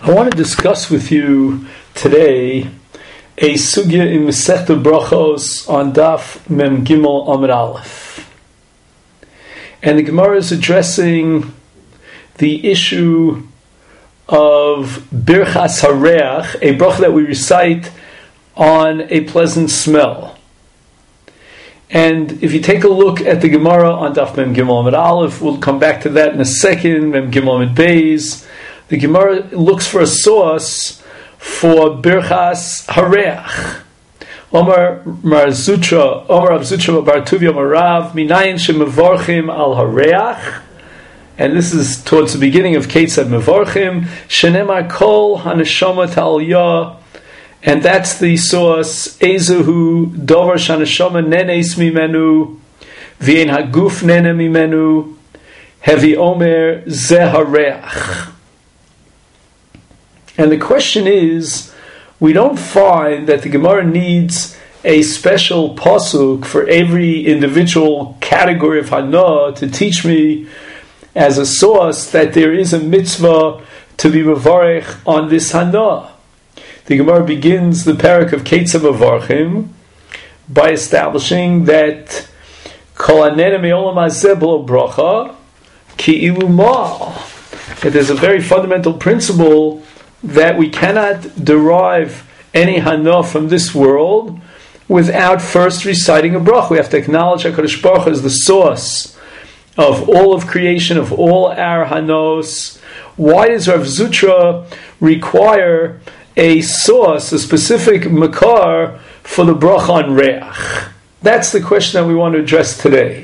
I want to discuss with you today a sugya in Masechta Brachos on Daf Mem Gimel Amud Aleph. And the Gemara is addressing the issue of Birchas Hareach, a bracha that we recite on a pleasant smell. And if you take a look at the Gemara on Daf Mem Gimel Amud Aleph, we'll come back to that in a second, Mem Gimel Amud Beis. The Gemara looks for a source for Birchas Hareach. Omar Mar Zutra, Omar Rav Zutra Bar Tuvia Omar Rav, Minayin Shemevorchim al Hareach. And this is towards the beginning of Ketzad Mevorchim. Shenemar Kol Haneshama Ta'aliyah. And that's the source. Ezuhu Dover Shaneshama Nenes Mimenu. V'en Haguf Nene Mimenu. Hevi Omer Zeh Hareach. And the question is, we don't find that the Gemara needs a special pasuk for every individual category of Hana to teach me as a source that there is a mitzvah to be mevarech on this Hana. The Gemara begins the parak of Ketzad Mevorchim by establishing that Kol Hanene Me'olam Hazeh B'lo Bracha Ki'ilu Ma'al. That there's a very fundamental principle that we cannot derive any Hana from this world without first reciting a bracha. We have to acknowledge HaKadosh Baruch Hu as the source of all of creation, of all our Hanos. Why does Rav Zutra require a source, a specific makar for the bracha on Reach? That's the question that we want to address today.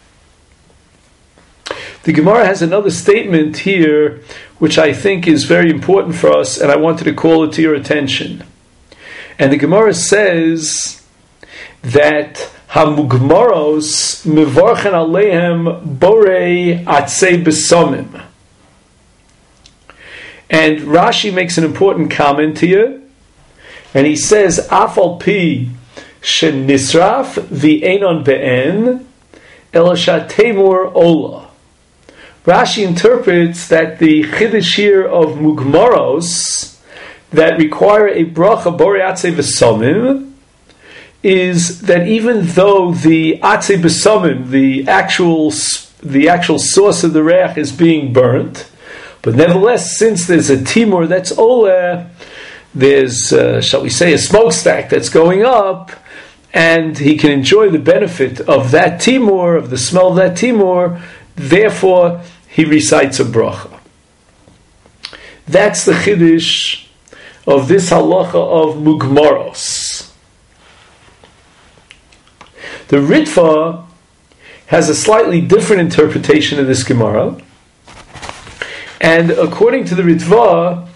The Gemara has another statement here which I think is very important for us, and I wanted to call it to your attention. And the Gemara says that Hamugmaros Mevorchen Aleihem Borei Atzei Besamim. And Rashi makes an important comment here, and he says, Afal Pi Shenisraf V'Einon Be'en Eloshat Temur Ola. Rashi interprets that the chiddush here of mugmaros that require a bracha borei atzei v'samim is that even though the atzei v'samim, the actual source of the reach, is being burnt, but nevertheless, since there's a timur that's oleh, there's shall we say a smokestack that's going up, and he can enjoy the benefit of that timur, of the smell of that timur. Therefore, he recites a bracha. That's the chiddush of this halacha of mugmaros. The Ritva has a slightly different interpretation of this Gemara, and according to the Ritva,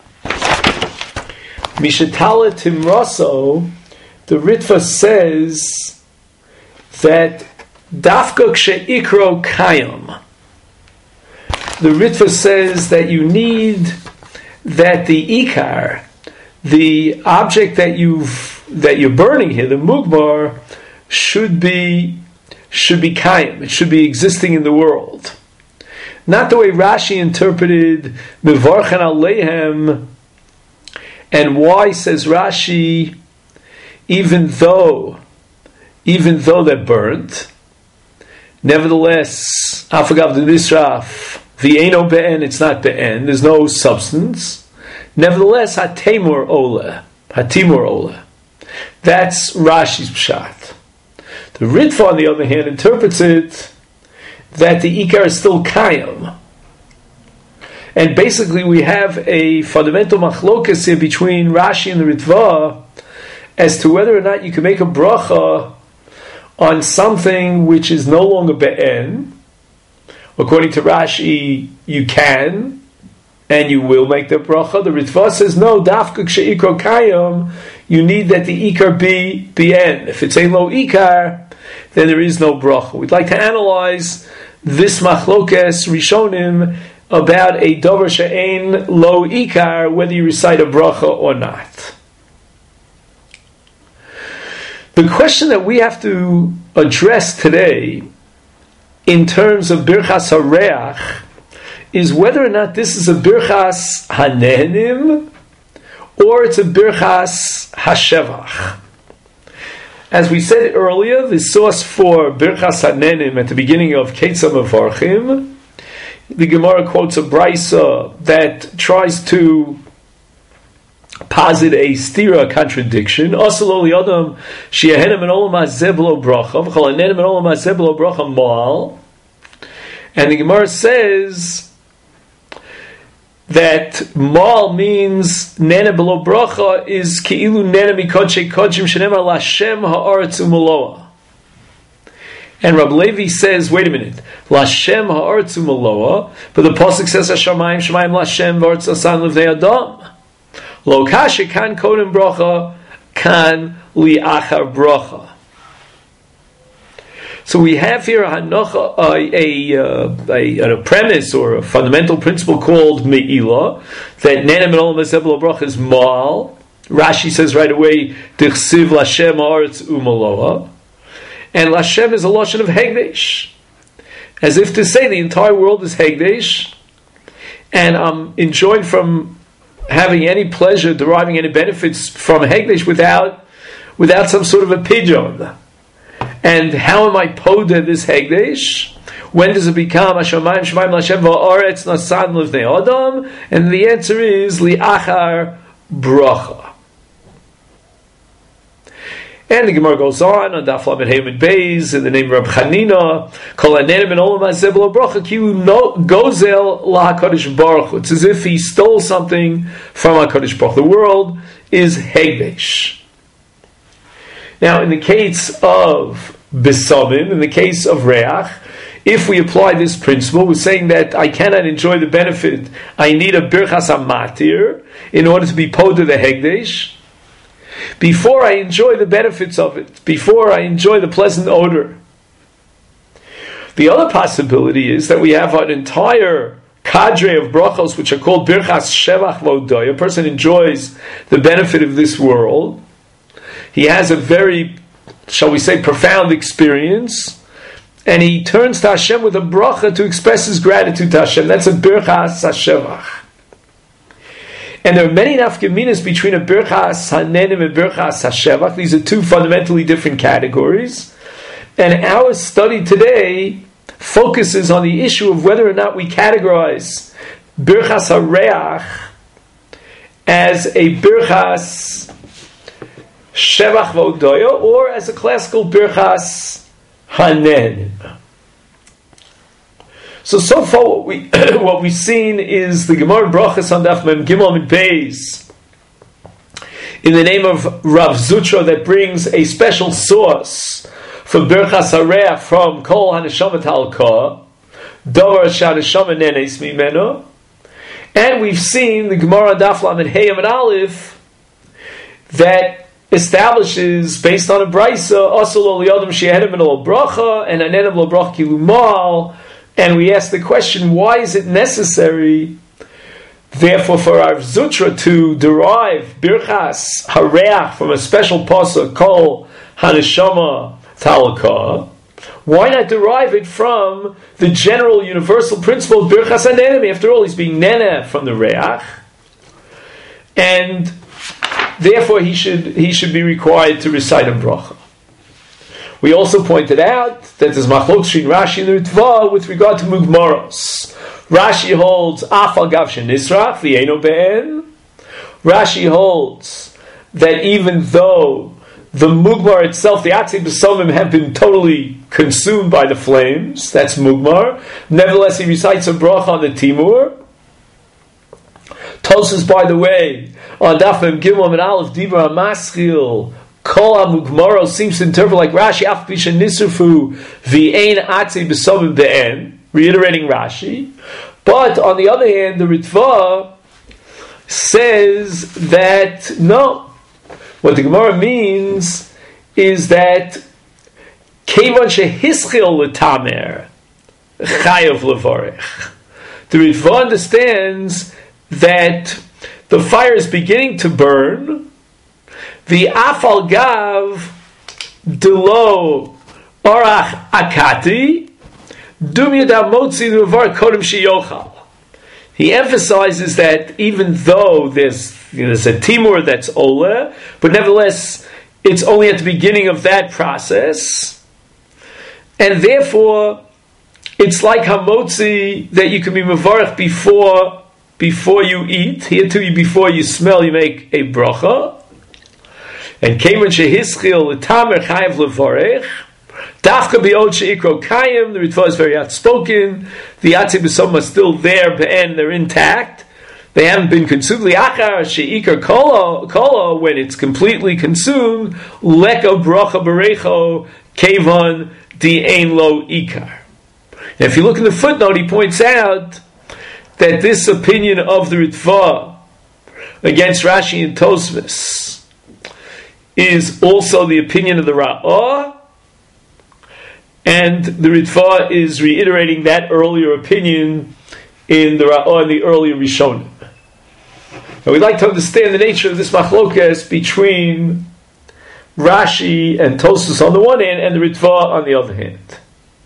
Mishatala Timraso, the Ritva says that Dafka Kshe'ikro Kayam. The Ritva says that you need that the ikar, the object that you're burning here, the mugmar, should be kayam. It should be existing in the world. Not the way Rashi interpreted mevarchen aleihem. And why, says Rashi, even though they're burnt, nevertheless, afagav the nisraf, the eino be'en, it's not be'en, there's no substance. Nevertheless, hatimur ola. That's Rashi's pshat. The Ritva, on the other hand, interprets it that the ikar is still kayam. And basically we have a fundamental machlokas here between Rashi and the Ritva as to whether or not you can make a bracha on something which is no longer be'en. According to Rashi, you can, and you will make the bracha. The Ritva says, no, dafka kshe'ikro kayam, you need that the ikar be be'en. If it's a lo ikar, then there is no bracha. We'd like to analyze this machlokes rishonim about a davar she'ein lo ikar, whether you recite a bracha or not. The question that we have to address today in terms of Birchas Hareach is whether or not this is a birchas hanehenim or it's a birchas hashevach. As we said earlier, the source for birchas hanehenim at the beginning of Ketzah Mevarchim, the Gemara quotes a brisa that tries to posit a stira contradiction. Asalo li'adam she'ahenem en olam hazeh b'lo bracha v'chol hanehenim en olam hazeh b'lo bracha mal. And the Gemara says that mal means nene below bracha is keilu nene mikodshe kodshim shenemar lashem ha'aretz umaloa. And Rab Levi says, wait a minute, lashem ha'aretz umaloa, but the pasuk says hashamayim shamayim lashem v'aretz asan levnei adam. Lo kashe kan kodem bracha kan li'achar bracha. So we have here a premise or a fundamental principle called me'ilah, that nene min olam hazeh b'lo bracha is mal. Rashi says right away, dichsiv lashem ha'aretz umaloa. And lashem is a lashon of hegdesh, as if to say the entire world is hegdesh, and I'm enjoying from having any pleasure, deriving any benefits from hegdesh without some sort of a pidyon. And how am I poda this hegdesh? When does it become Hashamayim Shemaim Lashem Va'aretz Nasan Livnei Adam? And the answer is Li'achar Bracha. And the Gemara goes on Daf Lamed Hey Amud Beis in the name of Rab Chanina, Kol Hanehenim en Olam Hazeh b'lo bracha kilu gozel LaHakadosh Baruch Hu. It's as if he stole something from HaKadosh Baruch Hu. The world is hegdesh. Now, in the case of Besamim, in the case of Reach, if we apply this principle, we're saying that I cannot enjoy the benefit. I need a Birchas HaMatir in order to be poda the Hegdesh before I enjoy the benefits of it, before I enjoy the pleasant odor. The other possibility is that we have an entire cadre of brachos which are called Birchas Shevach V'Odaya. A person enjoys the benefit of this world. He has a very, shall we say, profound experience, and he turns to Hashem with a bracha to express his gratitude to Hashem. That's a birchas hashevach. And there are many nafkaminas between a birchas hanehenim and birchas hashevach. These are two fundamentally different categories. And our study today focuses on the issue of whether or not we categorize birchas hareach as a birchas Shevach V'Odaya, or as a classical Birchas Hanehenim. So far what we've seen is the Gemara Brachas on Daf Mem Gimel Amud Beis in the name of Rav Zutra that brings a special source for Birchas Hareach from Kol HaNeshama Talka, Davar Sh'Haneshama Nenes Mimeno, and we've seen the Gemara Daf Lamed Hey Amud Aleph that establishes, based on a brisa, asalo li'adam she'ahenem en lo bracha and hanehenim lo bracha kilu mal, and we ask the question, why is it necessary, therefore, for Rav Zutra to derive birchas hareach from a special pasuk called haneshama talaka? Why not derive it from the general universal principle of birchas hanehenim? After all, he's being nene from the reach, and therefore, he should be required to recite a bracha. We also pointed out that there's machlok between Rashi and the Ritva with regard to mugmaros. Rashi holds afal gav shenisrach v'eino be'en. Rashi holds that even though the mugmar itself, the atzei b'somim, have been totally consumed by the flames, that's mugmar. Nevertheless, he recites a bracha on the timur. Tosfos, by the way, on Daf Mem Gimel Amud Aleph, Dibra Maschil, Kol HaMugmaro seems to interpret like Rashi, Af Pisha Nisrufu, V'ein Atzei B'Somim Be'en, reiterating Rashi. But on the other hand, the Ritva says that no. What the Gemara means is that Kevan Shehischil L'Tamer, Chayav L'Vorech. The Ritva understands that the fire is beginning to burn. The afal gav delo orach akati dum yada motzi levar kodem sheyochal. he emphasizes that even though there's a timur that's ola, but nevertheless it's only at the beginning of that process, and therefore it's like hamotzi that you can be mevarech before you eat. Here too, before you smell, you make a bracha. And kemen shehischil l'tamer chayav levarech. Dafka bi'od she'ikro kayim. The Ritva is very outspoken. The Yatzi b'som are still there, and they're intact. They haven't been consumed. Li'achar she'ikar kola, when it's completely consumed, leka bracha berecho kevan di ein lo ikar. Now, if you look in the footnote, he points out that this opinion of the Ritva against Rashi and Tosfos is also the opinion of the Ra'ah, and the Ritva is reiterating that earlier opinion in the Ra'ah and the earlier Rishonim. Now, we'd like to understand the nature of this machlokas between Rashi and Tosfos on the one hand and the Ritva on the other hand.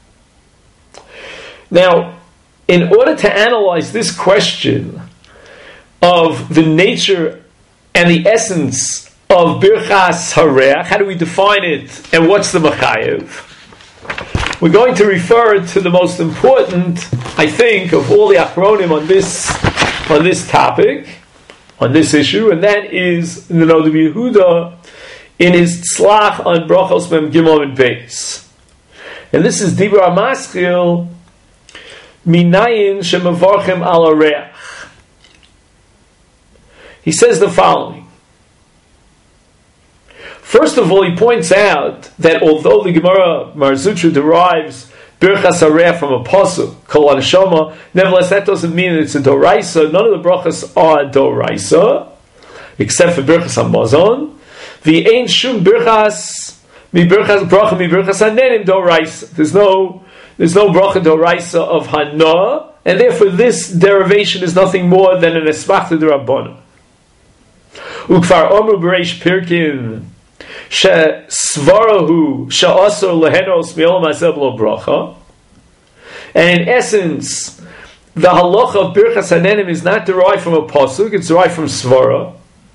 Now, in order to analyze this question of the nature and the essence of Birchas Hareach, how do we define it, and what's the Machayev? We're going to refer to the most important, I think, of all the Achronim on this topic, on this issue, and that is the Noda Yehuda in his Tzlach on Brachos Mem Gimel and Beis. And this is Dibra Maskil Minayin Shemavarchem Al Hareach. He says the following. First of all, he points out that although the Gemara Mar Zutra derives Birchas Hareach from a pasuk, Kol HaNeshama, nevertheless that doesn't mean that it's a doraisa. None of the brachas are doraisa, except for Birchas HaMazon. The Ein Shum Birchas Mi Birchas Bracha Mi Birchas HaNenim doraisa. There's no bracha doraisa of Hana, and therefore this derivation is nothing more than an esmachta d'Rabbanan. Ukfar Omer B'reish Pirkin Svarahu Sha'asor Lehenos Mi'olam Hazeh Lo Bracha. And in essence, the halacha of Birchas HaNenim is not derived from a pasuk; it's derived from Svara.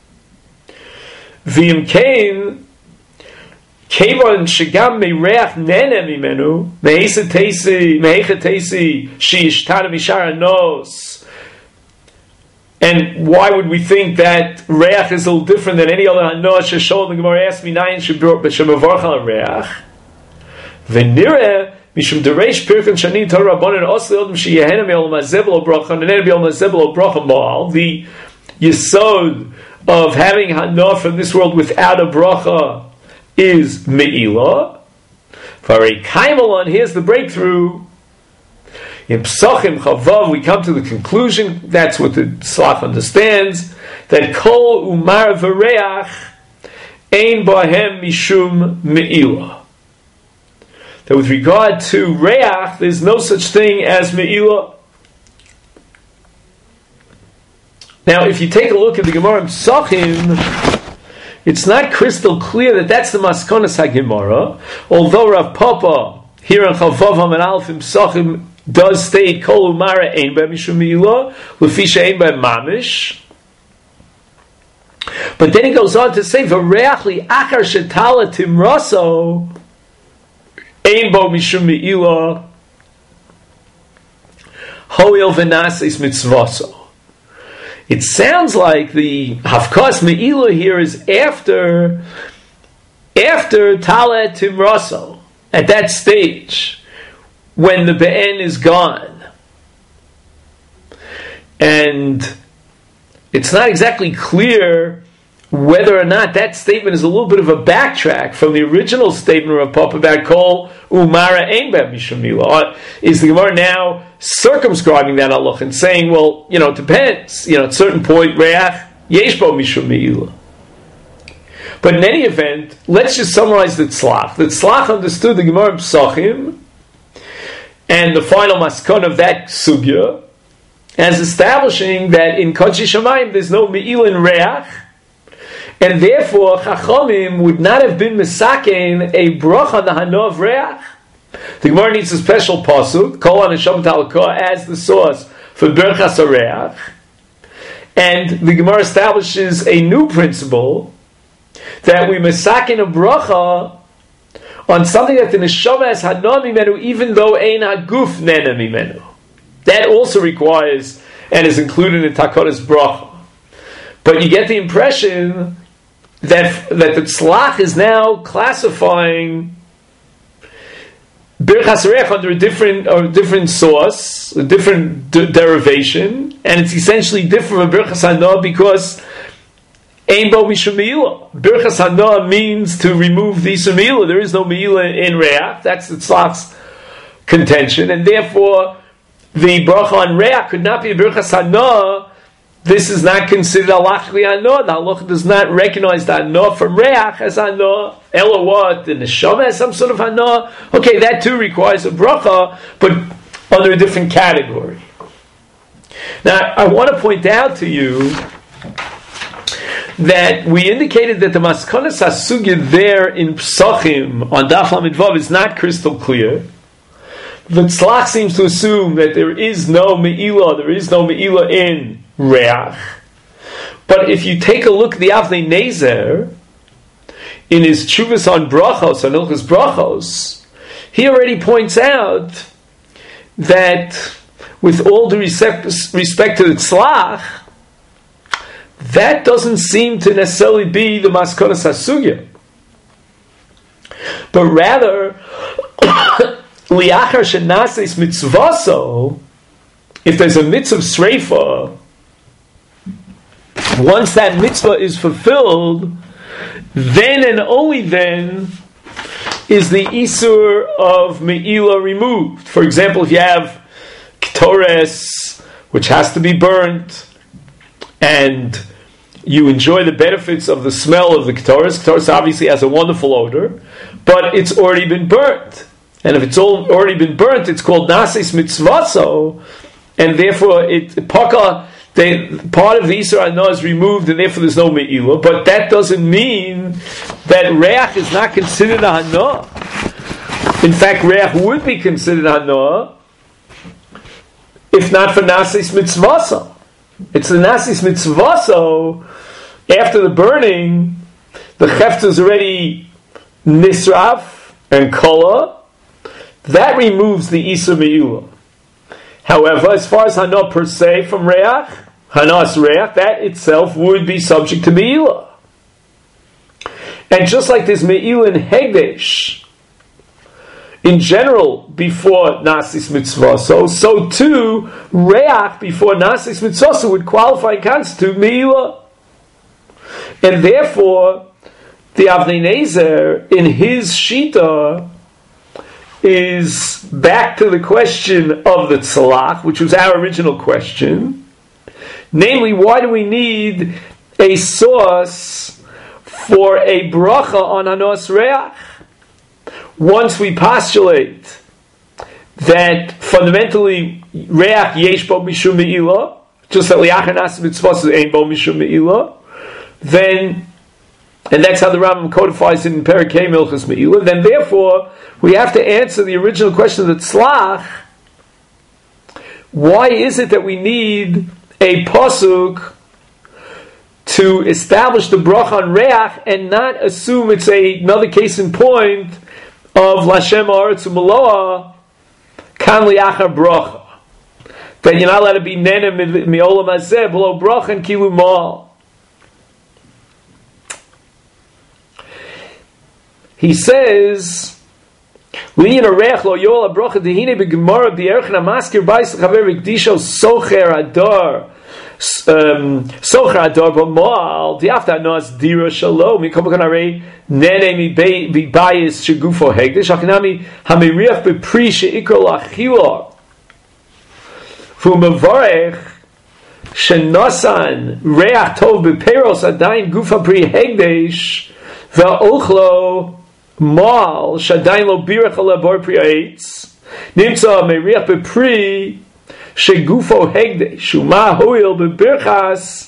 V'im Kain Kevan Shegam Mereach Nenem Imenu Mehecha Teisi Sheishtana Mishar Nos. And why would we think that Reach is a little different than any other Hanoah Sheshol? The Gemara asked me, Nayin Shemavarch al Reach. V'nireh Mishum Dereish Pirkan Shani Torah Rabbanan Osli Odom Sheyehenem Yol Mazeh Lo Bracha Nenem Yol Mazeh Lo Bracha Mal. The yesod of having Hanoah from this world without a bracha is Me'ilah. For a Kaimalon, here's the breakthrough. In Psachim Chavav, we come to the conclusion, that's what the Slach understands, that Kol Umar V'Reach Ein Bahem Mishum Me'ilah. That with regard to Reach, there's no such thing as Me'ilah. Now, if you take a look at the Gemara in Psachim, it's not crystal clear that that's the Maskonas HaGemara, although Rav Papa, here in Chavav Haman Aleph in Psachim, does state Kol Umara Ein Ba Mishum Me'ilah L'fisha Ein Ba Mamish. But then he goes on to say V'reach li Achar Shetala Timraso Ein Bo Mishum Me'ilah Hoil V'Naseis Mitzvaso. It sounds like the Hafkas Me'ilah here is after Tala Timraso, at that stage when the Be'en is gone. And it's not exactly clear whether or not that statement is a little bit of a backtrack from the original statement of Papa about Kol Umara Ein Ba Mishum Me'ilah. Is the Gemara now circumscribing that halach and saying, well, it depends. At a certain point, Reach Yesh Bo Mishum Me'ilah. But in any event, let's just summarize the Tzlach. The Tzlach understood the Gemara Psachim and the final maskon of that sugya as establishing that in Kodshi Shamayim there's no Me'il in Reach, and therefore Chachamim would not have been misakein a bracha on the Hanoah of Reach. The Gemara needs a special pasuk, Kol HaNeshama Talakah, as the source for for Birchas Hareach, and the Gemara establishes a new principle that we mesakin a bracha on something that the neshama has hana mimenu, even though ein haguf nena mimenu. That also requires and is included in Takotas bracha. But you get the impression that the tzlach is now classifying Birchas Hareach under a different source, a different derivation, and it's essentially different from Birchas Hana because Ein Bo Mishum Meila. Birchas Hana means to remove the Isur Meila. There is no Meila in Reach. That's the tzlach's contention, and therefore the bracha on Reach could not be a Birchas Hana. This is not considered halachically Hana. The halacha does not recognize the Hana from Reach as Hana. Ella what? The neshama has some sort of Hana. Okay, that too requires a bracha, but under a different category. Now, I want to point out to you that we indicated that the Maskonas HaSugya there in Psachim on Daf Lamed Vav is not crystal clear. The Tzlach seems to assume that there is no Me'ilah in Reach. But if you take a look at the Avnei Nezer, in his Tshuvas on Brachos, on Ilchos Brachos, he already points out that with all due respect to the Tzlach, that doesn't seem to necessarily be the Maskonas HaSugya. But rather, Liachar shenases mitzvaso, if there's a mitzvah sreifa, once that mitzvah is fulfilled, then and only then is the Isur of Me'ilah removed. For example, if you have Ketores, which has to be burnt, and you enjoy the benefits of the smell of the Ketores. Ketores obviously has a wonderful odor, but it's already been burnt. And if it's already been burnt, it's called Nases Mitzvaso, and therefore part of the Isur Hana is removed, and therefore there's no Me'ilah. But that doesn't mean that Reach is not considered a Hana. In fact, Reach would be considered a Hana if not for Nases Mitzvaso. It's the Nases Mitzvaso, after the burning, the Chefta is already Nisraf and Kola. That removes the Isur Me'ilah. However, as far as Hana per se from Reach, Hanas Reach, that itself would be subject to Me'ilah. And just like there's Me'ilah in Hegdesh, in general, before Nasis Mitzvah, so too, Reach before Nasis Mitzvah would qualify and constitute Me'ilah. And therefore, the Avnei Nezer, in his Shita, is back to the question of the Tzlach, which was our original question. Namely, why do we need a source for a bracha on Hanos Reach? Once we postulate that fundamentally Reach yesh bo mishum me'ilah, just that liachar nasis mitzvah ain't bo mishum me'ilah, then, and that's how the Rambam codifies it in Perek Hey Milchus Me'ilah, then therefore we have to answer the original question of the Tzlach. Why is it that we need a pasuk to establish the bracha on Reach and not assume it's another case in point of Lashem Haaretz U'Meloa kan liachar bracha, that you're not allowed to be nene mi'olam hazeh below bracha and kilu ma'al. He says, "Li'in Reach lo yola bracha dehine begemara b'erchen amaskir b'ais chaver v'kdisho socher adar socher adar b'mal diafta nos dira shalom mikom kanarei nene mi b'bayis shegufo hegdish achinami hamiriach b'pri sheikro lachila v'umavarech shenosan reach tov b'peros adayin gufa pri hegdish v'ochlo mal shadayin lo birach ala bar pri eitz nimtza meriach b'pri shegufo hegde shuma hoil bebirchas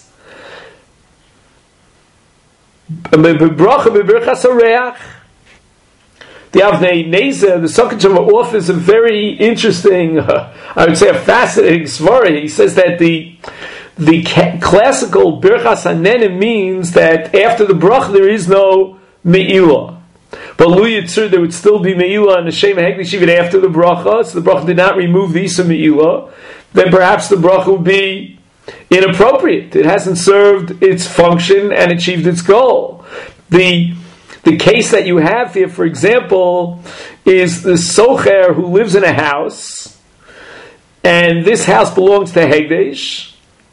bebracha bebirchas hareach. the Avnei Nezer, the Sokachava offers a very interesting, I would say a fascinating svara. He says that the classical Birchas Hanenim means that after the bracha there is no Me'ilah. But Lu Yitzur, there would still be Me'ilah and the Shem HaHekdesh even after the bracha, so the bracha did not remove the Isa Me'ilah, then perhaps the bracha would be inappropriate. It hasn't served its function and achieved its goal. The case that you have here, for example, is the Socher who lives in a house, and this house belongs to Hekdesh,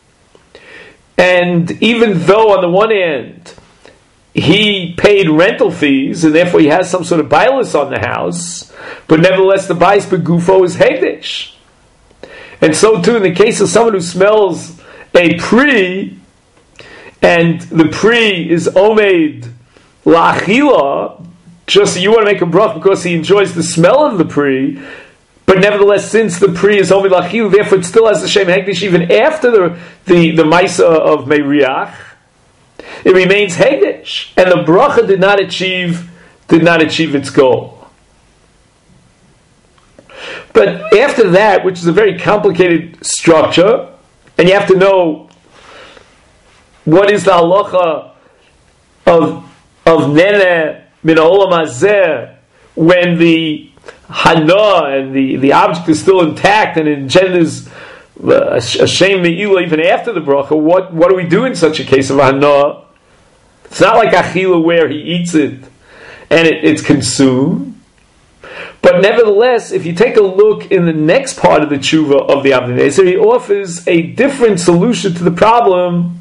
and even though on the one hand he paid rental fees and therefore he has some sort of bailus on the house, but nevertheless the bais begufo is Hekdesh. And so too in the case of someone who smells a pri, and the pri is omed la'achila, just you want to make a brach because he enjoys the smell of the pri, but nevertheless, since the pri is omed la'achila, therefore it still has the Shem Hekdesh even after the Maisa of Meiriach, it remains Hekdesh, and the bracha did not achieve its goal. But after that, which is a very complicated structure, and you have to know what is the halacha of nene min ha'olam hazeh when the hana and the object is still intact and engenders a shame me'ilah even after the bracha. What do we do in such a case of hana? It's not like achila where he eats it and it's consumed. But nevertheless, if you take a look in the next part of the tshuva of the Avnei Nezer, he offers a different solution to the problem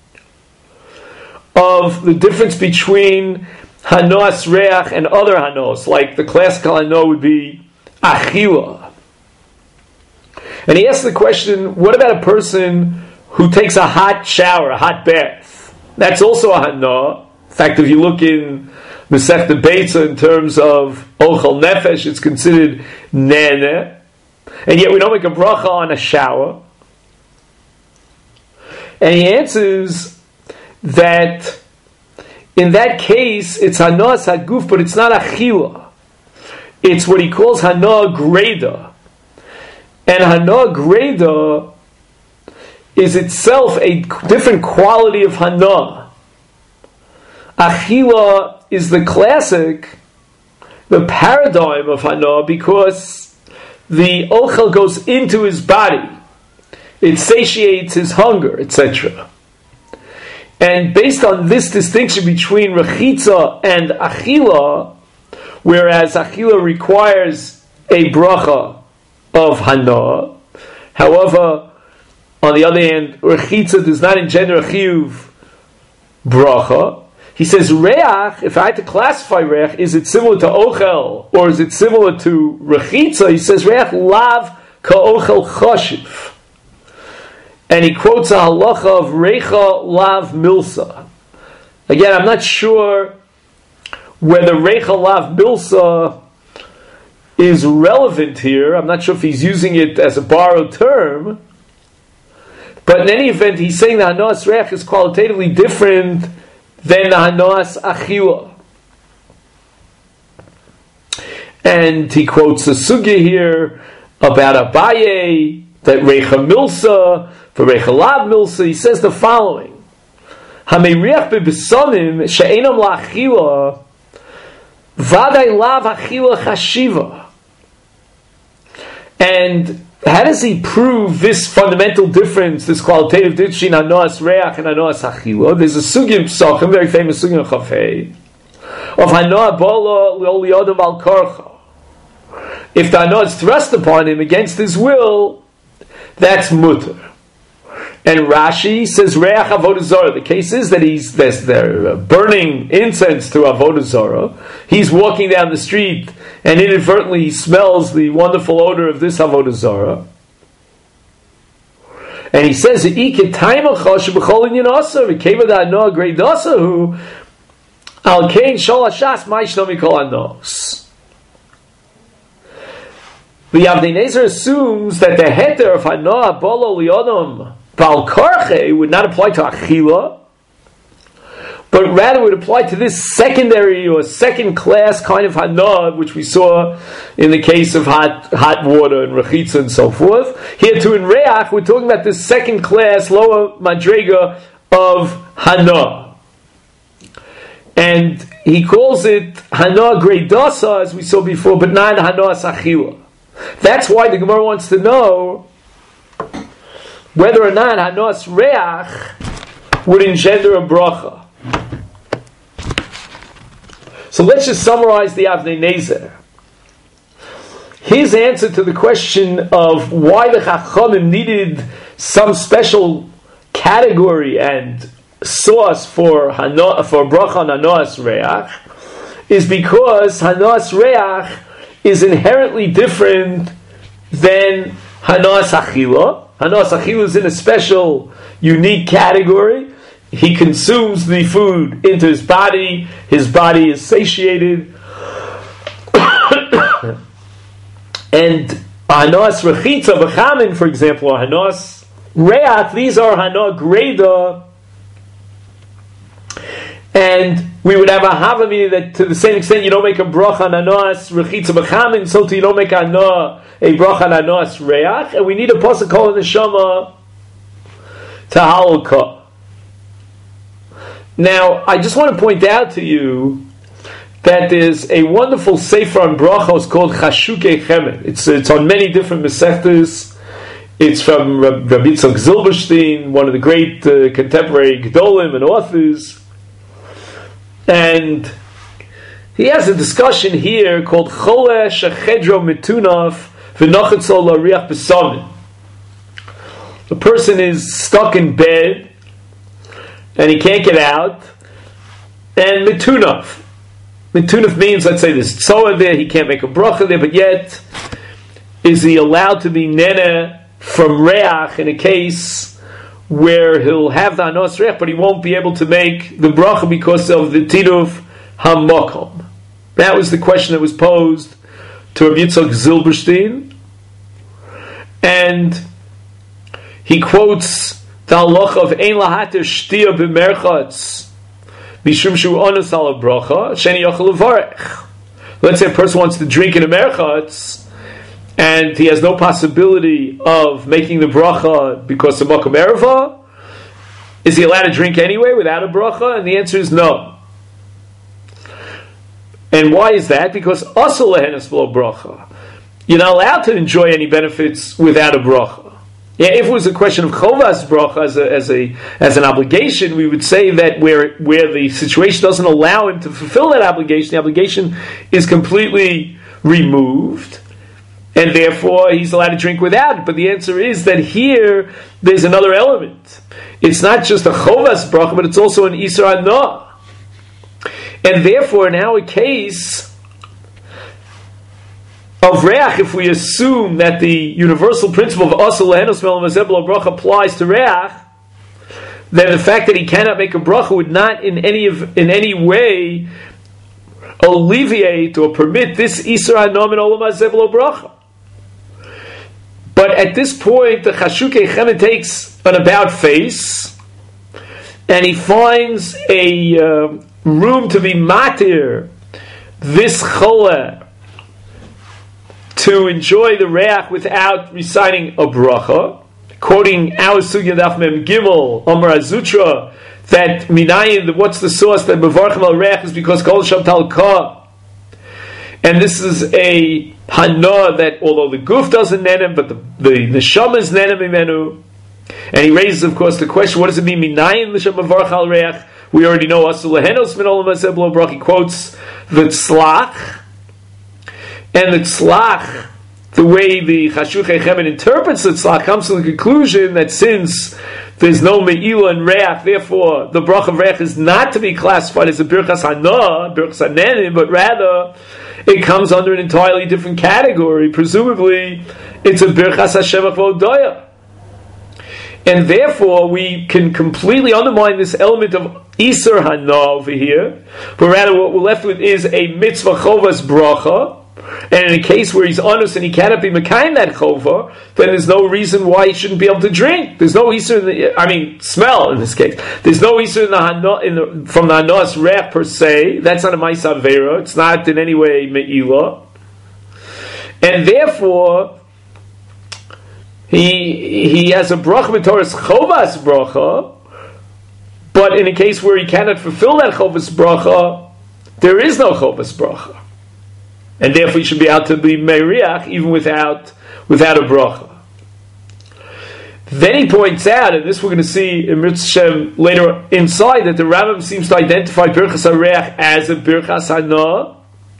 of the difference between hanos reach and other hanos, like the classical hano would be achila. And he asks the question, what about a person who takes a hot shower, a hot bath? That's also a hana. In fact, if you look in Masechta Beitza in terms of Ochel Nefesh, it's considered nene, and yet we don't make a bracha on a shower. And he answers that in that case it's hanas haguf, but it's not achila. It's what he calls hana greda, and hana greda is itself a different quality of hana. Achila is the classic, the paradigm of hana, because the ochel goes into his body, it satiates his hunger, etc. And based on this distinction between rechitza and achila, whereas achila requires a bracha of hana, however, on the other hand, rechitza does not engender a chiyuv bracha. He says, reach, if I had to classify reach, is it similar to ochel, or is it similar to rechitza? He says, reach lav ka ochel choshiv. And he quotes a halacha of recha lav milsa. Again, I'm not sure whether recha lav milsa is relevant here. I'm not sure if he's using it as a borrowed term. But in any event, he's saying the hanas reach is qualitatively different than the hanas achila. And he quotes a sugya here about Abaye, that recha milsa, for recha lav milsa, he says the following: Hameiriach bebesonim she'enam la'achila, vaday lav achila chashiva. And how does he prove this fundamental difference, this qualitative difference between hanas reach and hanas achila? There's a sugya psachim, very famous sugya chafei, of hana bola le'oliodam al korcha. If the hana is thrust upon him against his will, that's mutter. And Rashi says reach avodah zarah. The case is that they're burning incense to avodah zarah. He's walking down the street and inadvertently he smells the wonderful odor of this avodah zarah. And he says, the Avnei Nezer assumes that the heter of hana bolo liodom bal karche would not apply to achila, but rather would apply to this secondary or second class kind of hana, which we saw in the case of hot water and rechitza and so forth. Here too in reach, we're talking about this second class, lower madrega of hana. And he calls it hana gredasa, as we saw before, but not hana sachila. That's why the Gemara wants to know whether or not hanas reach would engender a bracha. So let's just summarize the Avnei Nezer. His answer to the question of why the Chachamim needed some special category and sauce for bracha on hanas reach is because hanas reach is inherently different than hanas achila. Hanas achila is in a special, unique category. He consumes the food into his body is satiated. And hanas rechitza v'chamin, for example, or hanas reach, these are hana greda. And we would have a hava, meaning that to the same extent you don't make a bracha on hanas rechitza b'chamin, so too you don't make a bracha on hanas reach, and we need a pasuk called in the Shema to halakha. Now, I just want to point out to you that there's a wonderful sefer on brachos called Chashukei Chemed. It's on many different mesechtas. It's from Rabbi Yitzchak Zilberstein, one of the great contemporary gedolim and authors. And he has a discussion here called Chole Shechedro Mitunaf V'Nochetzol L'Riach B'Samim. The person is stuck in bed and he can't get out. And Mitunaf. Mitunaf means, let's say there's tzoah there, he can't make a bracha there, but yet is he allowed to be nene from reach in a case where he'll have the hanas reach, but he won't be able to make the bracha because of the tiduf hamakom? That was the question that was posed to Rabbi Yitzchak Zilberstein, and he quotes the halacha of ein lahater shtia b'merchatz mishum shu onas ala bracha sheni yochel levarech. Let's say a person wants to drink in a merchatz and he has no possibility of making the bracha because of makom erva. Is he allowed to drink anyway without a bracha? And the answer is no. And why is that? Because asur lehenes b'lo bracha. You're not allowed to enjoy any benefits without a bracha. Yeah, if it was a question of chovas bracha as an obligation, we would say that where the situation doesn't allow him to fulfill that obligation, the obligation is completely removed, and therefore he's allowed to drink without it. But the answer is that here there's another element. It's not just a chovas bracha, but it's also an isur hana. And therefore, in our case of reach, if we assume that the universal principle of asur lehenos me'al bracha applies to reach, then the fact that he cannot make a bracha would not in any way alleviate or permit this isur hana min olam hazeh b'lo bracha. But at this point, the Chashukei Chemed takes an about face, and he finds a room to be matir this chole to enjoy the reach without reciting a bracha, quoting our sugya daf mem gimel Amar Azutra that minayin, what's the source that mevarchim al reach is because kol sham talka, and this is a hana that although the guf doesn't nenem, but the neshama is nenem imenu. And he raises, of course, the question: what does it mean minayin l'shem mevarch al reach? We already know asur lehenos min olam hazeh b'lo bracha. He quotes the tzlach. And the tzlach, the way the Chashukei Chemed interprets the tzlach, comes to the conclusion that since there's no me'ila and reach, therefore the bracha of reach is not to be classified as a birchas hana, birchas hanenim, but rather it comes under an entirely different category. Presumably, it's a birchas hashevach v'odaya. And therefore, we can completely undermine this element of isur hana over here, but rather what we're left with is a mitzvah chovas bracha, And in a case where he's honest and he cannot be mekayim that chova, then there's no reason why he shouldn't be able to drink. There's no isur smell in this case. There's no isur from the hanos reach per se. That's not a ma'isa avera. It's not in any way me'ila. And therefore, he has a bracha b'toras chovas bracha, but in a case where he cannot fulfill that chovas bracha, there is no chovas bracha. And therefore he should be out to be meiriach even without a bracha. Then he points out, and this we're going to see in Mitzvah later inside, that the Rambam seems to identify Birchas HaReach as a Birchas Hana.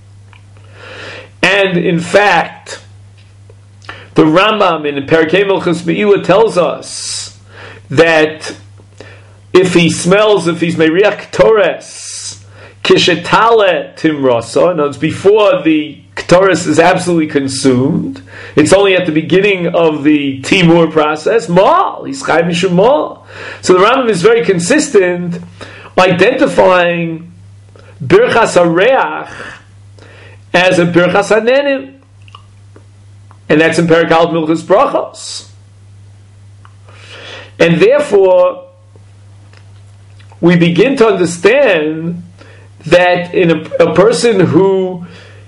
And in fact, the Rambam in Perkei Milchos Meila tells us that if he's meiriach Torres, Kishetale timrasa. No, it's before the Ktoris is absolutely consumed. It's only at the beginning of the Timur process. Mal, he's chayv mishum mal. So the Rambam is very consistent, identifying Birchas HaReach as a Birchas HaNenim. And that's in Perek Aleph Milchos Brachos. And therefore, we begin to understand that in a person who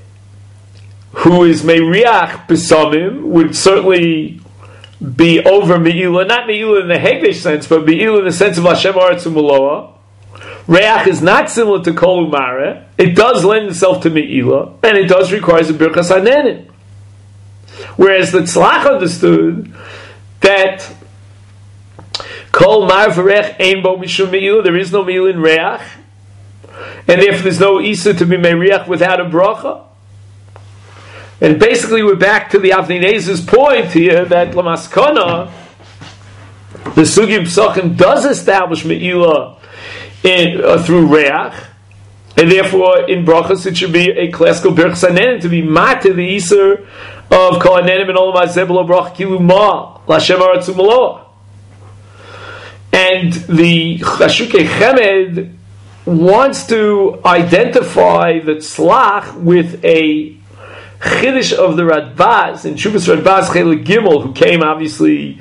is meiriach b'samim would certainly be over me'ila, not me'ila in the Hegdesh sense, but me'ila in the sense of Hashem Aretz U'Maloa. Reach is not similar to Kol Umare. It does lend itself to me'ila, and it does require a Birchas HaNenim. Whereas the Tzlach understood that Kol Mar v'Reach ein bo mishum me'ila, there is no me'ila in Reach, and therefore there's no Isa to be meiriach without a bracha. And basically we're back to the Avnei Nezer's point here that Lamaskana, the Sugi Psachim does establish me'ila through Reach, and therefore in brachas it should be a classical Birchas HaNenim to be mata the Isur of Kol HaNenim and Olam HaZeh B'lo Bracha Kilu Ma L'Hashem Aretz U'Maloa. And the Chashukei Chemed wants to identify the tzlach with a chiddush of the Radbaz, in Shuvas Radbaz Chelik Gimel, who came obviously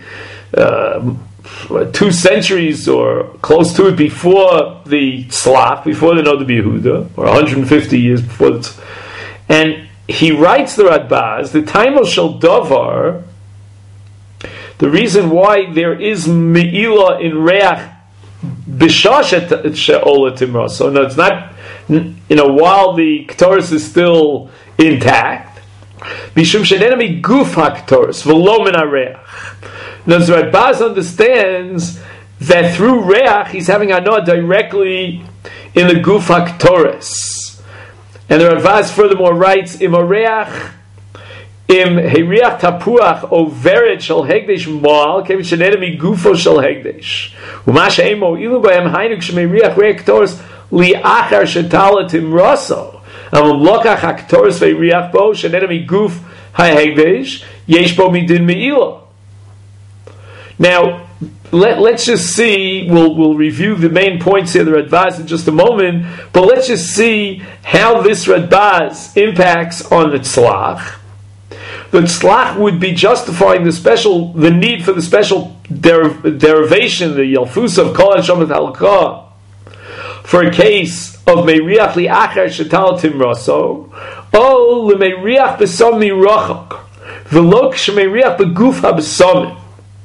2 centuries or close to it before the tzlach, before the Noda B'Yehuda, or 150 years before and he writes the Radbaz, the Taimel Shel Davar, the reason why there is me'ila in Reach b'shashet she'ola timra. So no, it's not, while the Ktoris is still intact. Bishum she'enemi guf ha'Ktoris v'lo min ha'reach. Now, the Radbaz understands that through Reach he's having hanoah directly in the guf ha'Ktoris. And the Radbaz furthermore writes, Im ha'reach Im heriach tapuach overet shel hegdesh mal kevin shenedemi gufo shel hegdesh u'ma she'emo ilu b'hem hainu k'shemeriach reach ktoros li'achar shetala timraso amam lokach ha'ktoros ve'riach bo shenedemi guf ha'hegdesh yesh bo midin me'ila. Now let's just see, we'll review the main points here, the Radbaz, in just a moment, but let's just see how this Radbaz impacts on the tzlach. The tzlach would be justifying the need for the special derivation, the yalfus of kol hashomet halakha, for a case of meiriach li'achar shetal timraso, o lemeiriach b'som mirachok, v'lo k'shemeiriach b'guf ha'b'somim.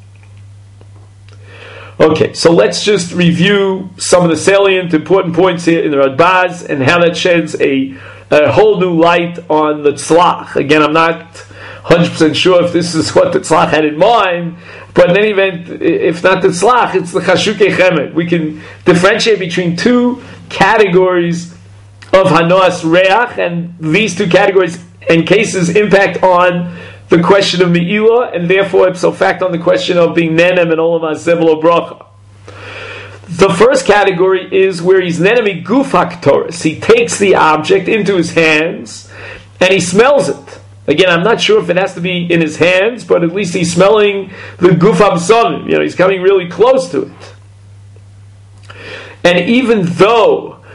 Okay, so let's just review some of the salient, important points here in the Radbaz and how that sheds a whole new light on the tzlach. Again, I'm not 100% sure if this is what the tzlach had in mind, but in any event, if not the tzlach, it's the chashukei chemed. We can differentiate between 2 categories of hanoas reach, and these 2 categories and cases impact on the question of me'ila, and therefore ipso fact on the question of being nenem and olam hazeh b'lo bracha. The first category is where he's nenemi guf haktoris. He takes the object into his hands and he smells it. Again, I'm not sure if it has to be in his hands, but at least he's smelling the guf hab'samim. He's coming really close to it. And even though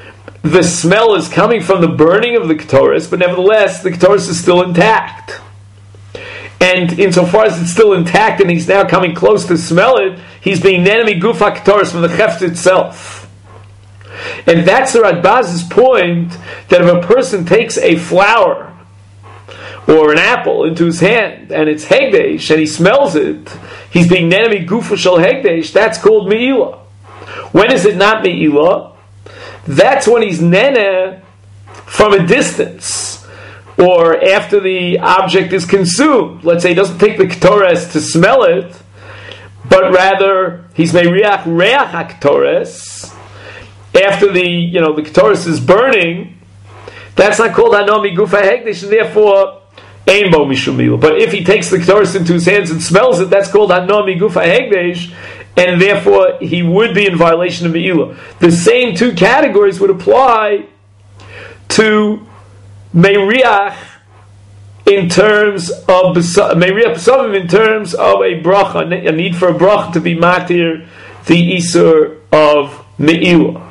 the smell is coming from the burning of the Ketores, but nevertheless, the Ketores is still intact. And insofar as it's still intact and he's now coming close to smell it, he's being Nenemi Gufa Ketores from the Cheft itself. And that's the Radbaz's point, that if a person takes a flower or an apple into his hand and it's Hegdesh and he smells it, he's being Nenemi Gufa Shel Hegdesh, that's called Me'ilah. When is it not Me'ilah? That's when he's Nene from a distance, or after the object is consumed. Let's say he doesn't take the Ketores to smell it, but rather he's Meiriach Reach HaKetores. After the Ketores is burning, that's not called Hanomi Gufa Hegdesh, and therefore Ein Bo Mishum Me'ilah. But if he takes the Ketores into his hands and smells it, that's called Hanomi Gufa Hegdesh, and therefore he would be in violation of Me'ilah. The same two categories would apply to Meiriach in terms of Meiriach Pesavim, in terms of a bracha, a need for a bracha to be matir the Isur of Me'ilah.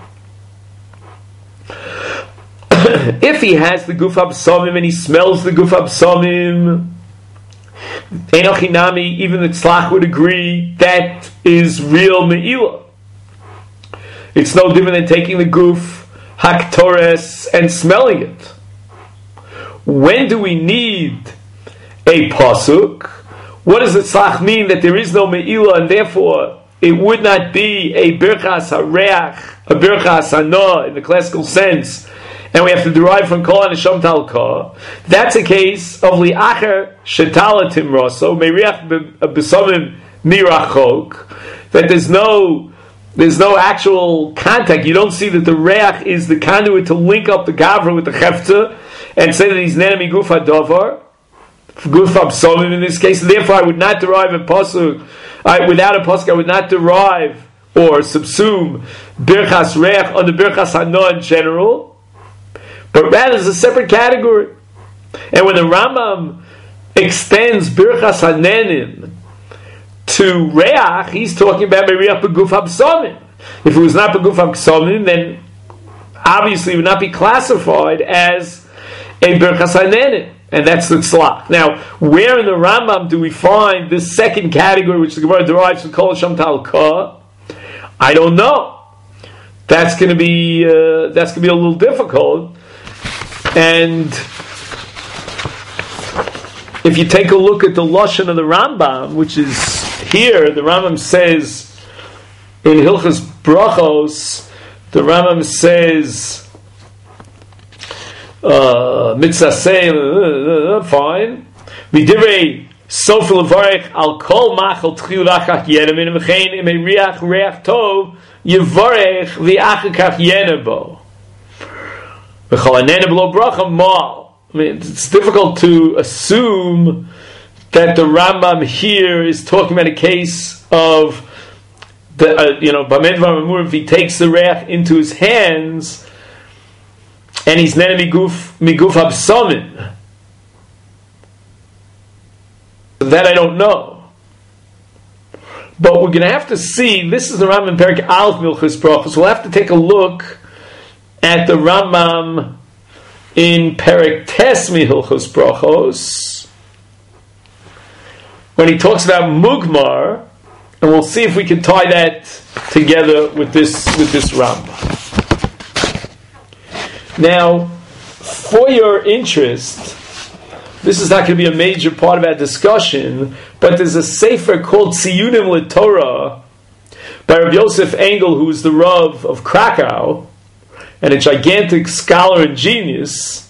If he has the Guf HaB'samim and he smells the Guf HaB'samim, Einochinami, even the Tzlach would agree that is real Me'ilah. It's no different than taking the Guf HaKetores and smelling it. When do we need a pasuk? What does the Tzlach mean that there is no Me'ilah and therefore it would not be a Birchas HaReach, a Birchas HaNah in the classical sense, and we have to derive from Kol HaNesham Talka? That's a case of Li'acher Shetala Timroso, Meiriach B'samim Mirachok, that there's no actual contact. You don't see that the Reach is the conduit to link up the Gavra with the Chefta and say that he's Nenemi Guf HaDavar, Guf HaB'samim in this case. Therefore, I would not derive a pasuk. Without a pasuk, I would not derive or subsume Birchas Reach on the Birchas HaNah in general, but rather it's a separate category. And when the Rambam extends Birchas HaNenim to Reach, he's talking about Meiriach B'Guf HaB'samim. If it was not B'Guf HaB'samim, then obviously it would not be classified as a Birchas HaNenim. And that's the Tzlach. Now, where in the Rambam do we find this second category, which the Gemara derives from Kol HaShem Talka? I don't know. That's going to be a little difficult. And if you take a look at the Lashon of the Rambam, which is here, the Rambam says in Hilchos Brachos, the Rambam says mitzaseh, fine. V'divrei sof levarech al kol machal tchiu lachach yenem in v'chein im riach reach tov yivarech v'achakach yenem bo v'chol hanenem below bracha mal. I mean, it's difficult to assume that the Rambam here is talking about a case of the Bamed V'Amur, if he takes the reach into his hands and he's nene miguf hab'samim. That I don't know. But we're going to have to see, this is the Rambam Perek Aleph Milchus Brachos. We'll have to take a look at the Rambam in Perek Tes Milchus Brachos when he talks about Mugmar, and we'll see if we can tie that together with this Rambam. Now, for your interest, this is not going to be a major part of our discussion, but there's a sefer called Tziyunim LeTorah by Rabbi Yosef Engel, who is the Rav of Krakow, and a gigantic scholar and genius.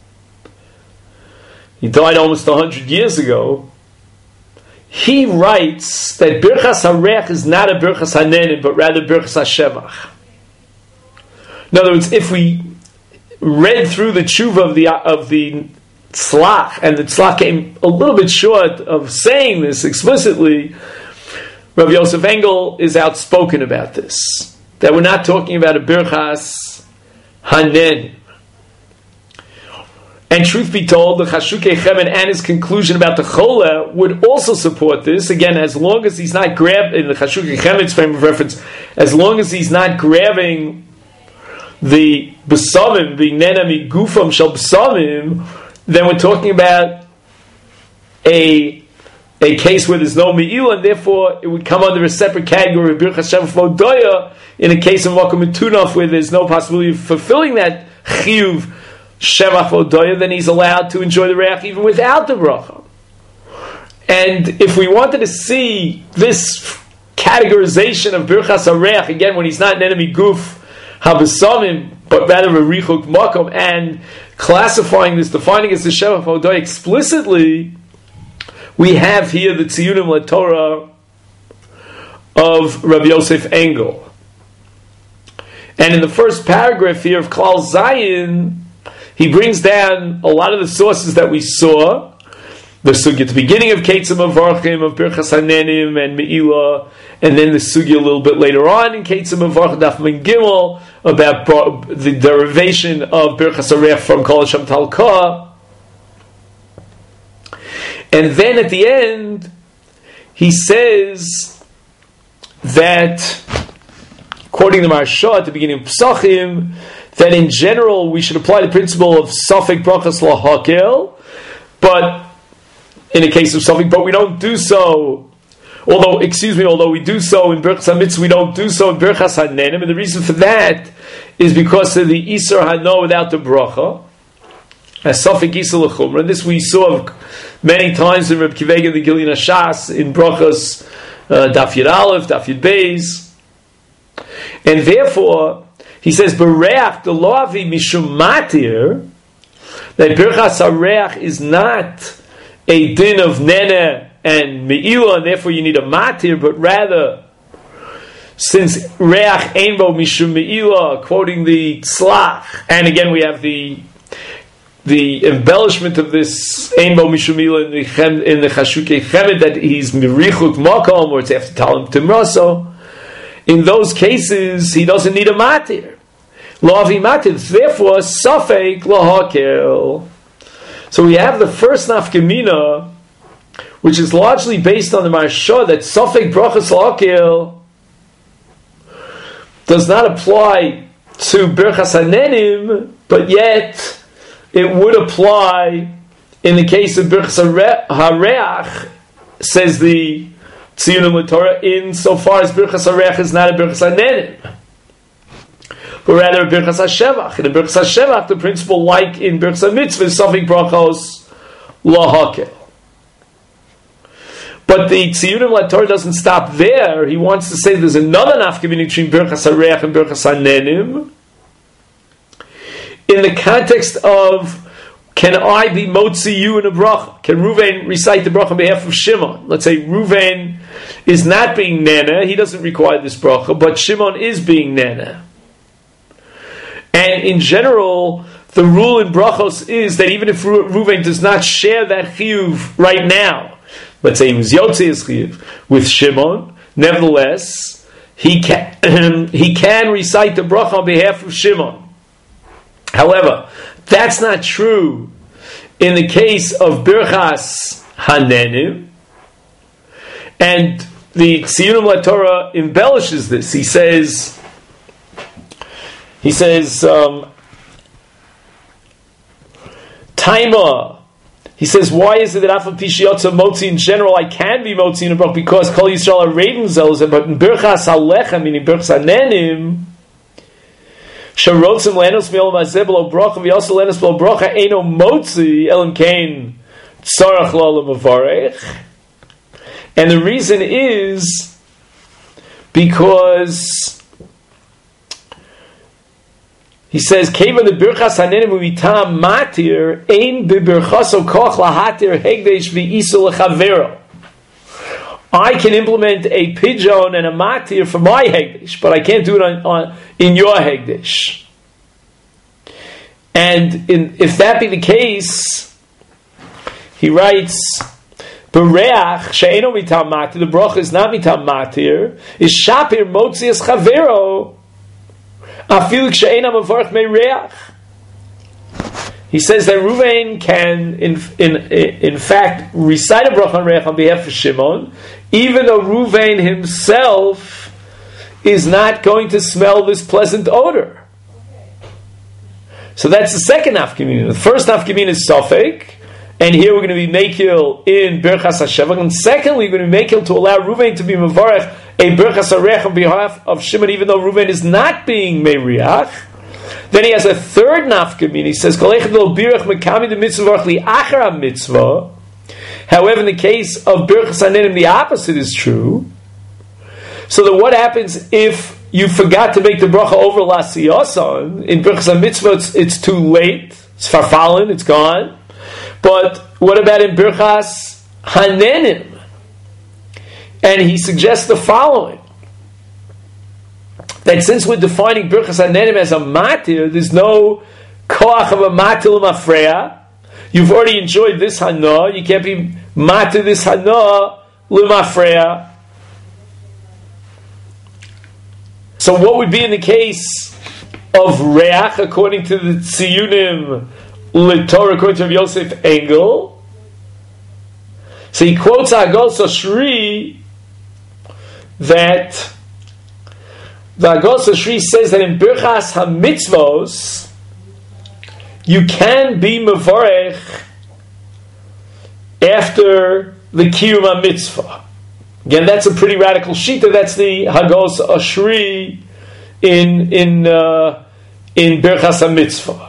He died almost 100 years ago. He writes that Birchas HaReach is not a Birchas HaNenim, but rather Birchas HaShevach. In other words, if we read through the tshuva of the Tzlach, and the Tzlach came a little bit short of saying this explicitly, Rav Yosef Engel is outspoken about this. That we're not talking about a Birchas HaNenim. And truth be told, the Chashukei Chemen and his conclusion about the Chola would also support this. Again, as long as he's not grabbing, in the Chashukei Chemen's frame of reference, as long as he's not grabbing the besamim being nena mi gufam shel besamim, then we're talking about a case where there's no me'ila, and therefore it would come under a separate category of birchas shevach v'odaya in a case of makom tunaf where there's no possibility of fulfilling that chiyuv shevach v'odaya. Then he's allowed to enjoy the reach even without the bracha. And if we wanted to see this categorization of birchas hareach again, when he's not an enemy guf habesamim, but rather a richuk makom, and classifying this, defining as the shevach v'odaya explicitly, we have here the Tziyunim LaTorah of Rabbi Yosef Engel. And in the first paragraph here of Klal Zayin, he brings down a lot of the sources that we saw. The sugya at the beginning of Keitzim Avarchim, of Birchas Hanenim and Me'ilah, and then the sugya a little bit later on in Keitzim Avarchim, Daf Min Gimel, about the derivation of Birchas Hareach from Kol Hashem Talka. And then at the end, he says that, quoting the Maharsha at the beginning of Pesachim, that in general we should apply the principle of Safek Brachas Lahakel, but in a case of something, but we don't do so. Although we do so in Birchas HaMitzvah, we don't do so in Birchas HaNenim, and the reason for that is because of the Isur Hano without the bracha, as Safek Isur L'Chumra. And this we saw many times in Reb Kivega the Gilyon HaShas in Brachas Daf Yud Aleph, Daf Yud Beis, and therefore he says Bereach the Loavi Mishum Matir, that Birchas HaReach is not a din of nene and me'ilah, and therefore you need a matir, but rather, since reach einbo mishum me'ilah, quoting the tzlach, and again we have the embellishment of this einbo mishum me'ilah in the chashukei chemed, that he's mirichuk makom, or it's after talim timraso. In those cases, he doesn't need a matir. Lo'avi matir, therefore, safek lahakel. So we have the first nafkamina, which is largely based on the Maharsha, that Safek Brachas L'Hakel does not apply to Birchas HaNenim, but yet it would apply in the case of Birchas HaReach, says the Tziyunim LaTorah, insofar as Birchas HaReach is not a Birchas HaNenim, but rather a Birchas HaShevach. And in Birchas HaShevach, the principle, like in Birchas HaMitzvah, is Safek Brachos L'Hakel. But the Tziyunim LaTorah doesn't stop there. He wants to say there's another nafkamina between Birchas HaReach and Birchas HaNenim, in the context of, can I be motzi you in a bracha? Can Ruvain recite the bracha on behalf of Shimon? Let's say Ruvain is not being nana, he doesn't require this bracha, but Shimon is being nana. And in general, the rule in brachos is that even if Ruvain does not share that chiyuv right now, let's say he was Yotzei chiyuv with Shimon, nevertheless, he can recite the bracha on behalf of Shimon. However, that's not true in the case of Birchas Hanenim, and the Tziyunim LaTorah embellishes this. He says, Taima. He says, why is it that Afal Pishiyotza Motzi in general I can be Motzi in a brach, because Kol Yisrael are Raven Zelos, but in Birchas Halechem, meaning Birchas Hanenim, Sharotzim Lenos Miel Mazeh B'lo Bracha V'Yosel Lenos B'lo Bracha Eino Motzi Elam Kain Tzarach Lo L'Mavarech. And the reason is because he says, "Keva the birchas hanenim uvitam matir ein bibirchaso koch lahatir hegdesh v'isul lechavero." I can implement a pidyon and a matir for my hegdesh, but I can't do it in your hegdesh. And if that be the case, he writes, "Bereach she'eno mitam matir." The bracha is not mitam matir. Is shapir motzias chavero. He says that Ruvain can, in fact, recite a bracha on Reach on behalf of Shimon, even though Ruvain himself is not going to smell this pleasant odor. So that's the second nafkamina. The first nafkamina is Sofek, and here we're going to be Mekil in Birchas HaShevach, and secondly, we're going to be Mekil to allow Reuven to be Mevarech a Birchas HaReach on behalf of Shimon, even though Reuven is not being Meiriach. Then he has a third nafkamina. He says, however, in the case of Birchas HaNenim, the opposite is true. So then what happens if you forgot to make the bracha over Lasiyasan? In Birchas HaMitzvah, it's too late. It's farfallen, it's gone. But what about in Birchas HaNenim? And he suggests the following. That since we're defining Birchas HaNenim as a matir, there's no koach of a matir l'mafreya. You've already enjoyed this hana. You can't be matir this hana l'mafreya. So what would be in the case of reach according to the tziyunim l'Torah according to Yosef Engel? So he quotes Agos Ashri that the Agos Ashri says that in Birchas HaMitzvos you can be mevarech after the Kiyum HaMitzvah. Again, that's a pretty radical shita. That's the Hagos Ashri in Birchas HaMitzvah.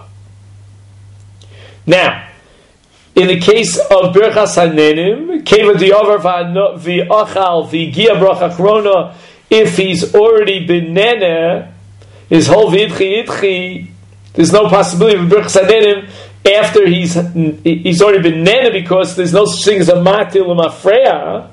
Now, in the case of Birchas HaNenim, Keva Diavar V'Achal V'Gia Bracha Chrona, if he's already been nene, his whole V'Idchi, there's no possibility of Birchas HaNenim after he's already been nene, because there's no such thing as a matil l'mafreya.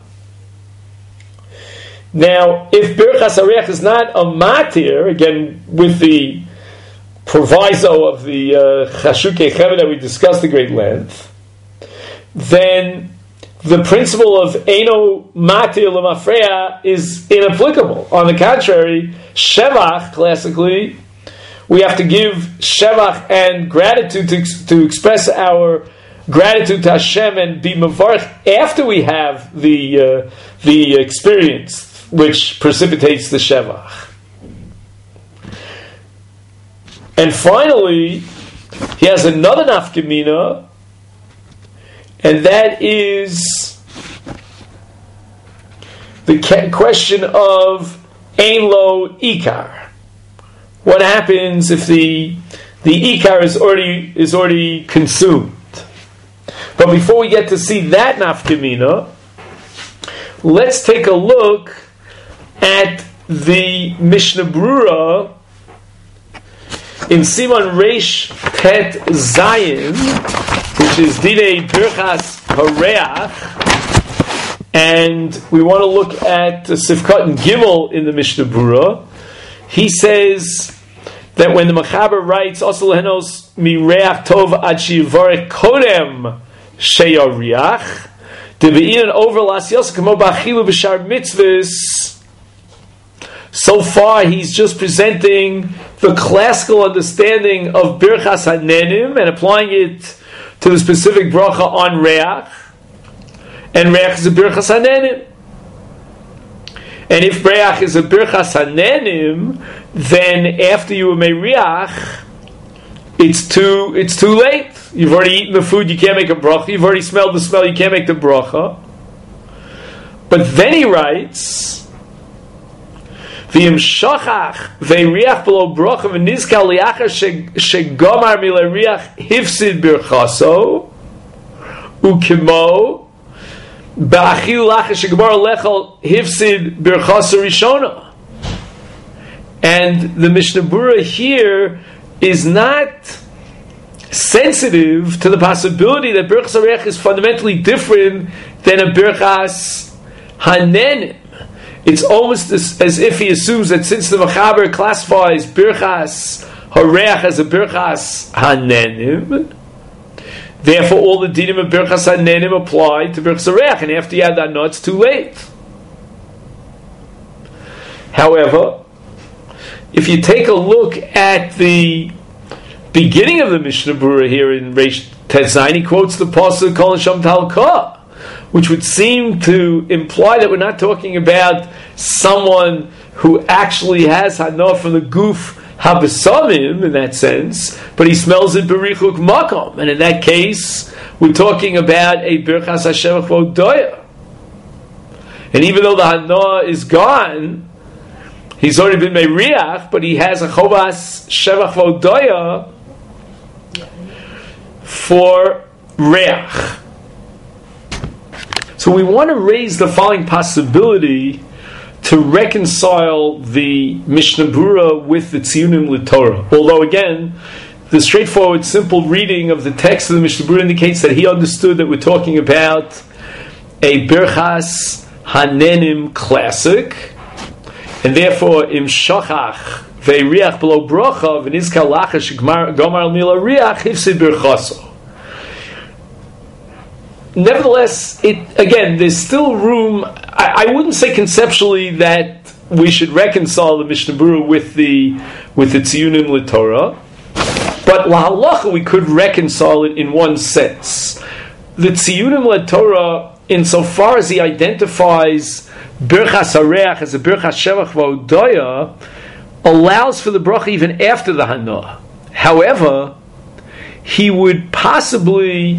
Now, if Birchas HaReach is not a matir, again, with the proviso of the Chashukei Cheved that we discussed at great length, then the principle of Eino Matir L'Mafreya is inapplicable. On the contrary, Shevach, classically, we have to give Shevach and gratitude to express our gratitude to Hashem and be Mevarech after we have the experience which precipitates the Shevach. And finally, he has another nafkamina, and that is the question of Ein Lo Ikar. What happens if the Ikar is already consumed? But before we get to see that nafkamina, let's take a look at the Mishnah Brura in Siman Reish Pet Zayin, which is Dinei Birchas Hareach, and we want to look at Sifkat and Gimel in the Mishnah Brura. He says that when the Mechaber writes also lehenos mireach tov ad shivarek kodem sheyariach deve'inan over lasyos kamo b'achilu b'shar mitzvahs. So far, he's just presenting the classical understanding of Birchas HaNenim and applying it to the specific bracha on Reach. And Reach is a Birchas HaNenim. And if Reach is a Birchas HaNenim, then after you may Reach, it's too late. You've already eaten the food, you can't make a bracha. You've already smelled the smell, you can't make the bracha. But then he writes, V'im shachach ve'riach below bracha v'nizkal liachar shegomar milariach hifsid birchaso ukimo ba'achil lachar shegomar lechal hifsid birchaso rishona. And the Mishnah Brura here is not sensitive to the possibility that Birchas HaReach is fundamentally different than a Birchas HaNenim. It's almost as if he assumes that since the Mechaber classifies Birchas HaReach as a Birchas HaNenim, therefore all the dinim of Birchas HaNenim apply to Birchas HaReach, and after you add that, no, it's too late. However, if you take a look at the beginning of the Mishnah Brura here in Reish Tetzayin, he quotes the pasuk Kol Neshama Talka, which would seem to imply that we're not talking about someone who actually has hana from the guf habesamim in that sense, but he smells it berichuk makom, and in that case, we're talking about a birchas hashevach v'odoya. And even though the hana is gone, he's already been meiriach, but he has a chovas shevach v'odoya for reach. So we want to raise the following possibility to reconcile the Mishnah Berurah with the Tziyunim L'Torah. Although again, the straightforward, simple reading of the text of the Mishnah Berurah indicates that he understood that we're talking about a Birchas Hanenim classic, and therefore Im Shachach Ve'riach Below Bracha V'nizkar Lacha Shegmar Gomar Mila Riach Hifsid Birchaso. Nevertheless, there's still room. I wouldn't say conceptually that we should reconcile the Mishnah Berurah with the Tziyunim L'Torah, but lahalacha we could reconcile it in one sense. The Tziyunim L'Torah, insofar as he identifies Birchas Hareach as a Birchas Shevach V'Odoya, allows for the bracha even after the Hana. However, he would possibly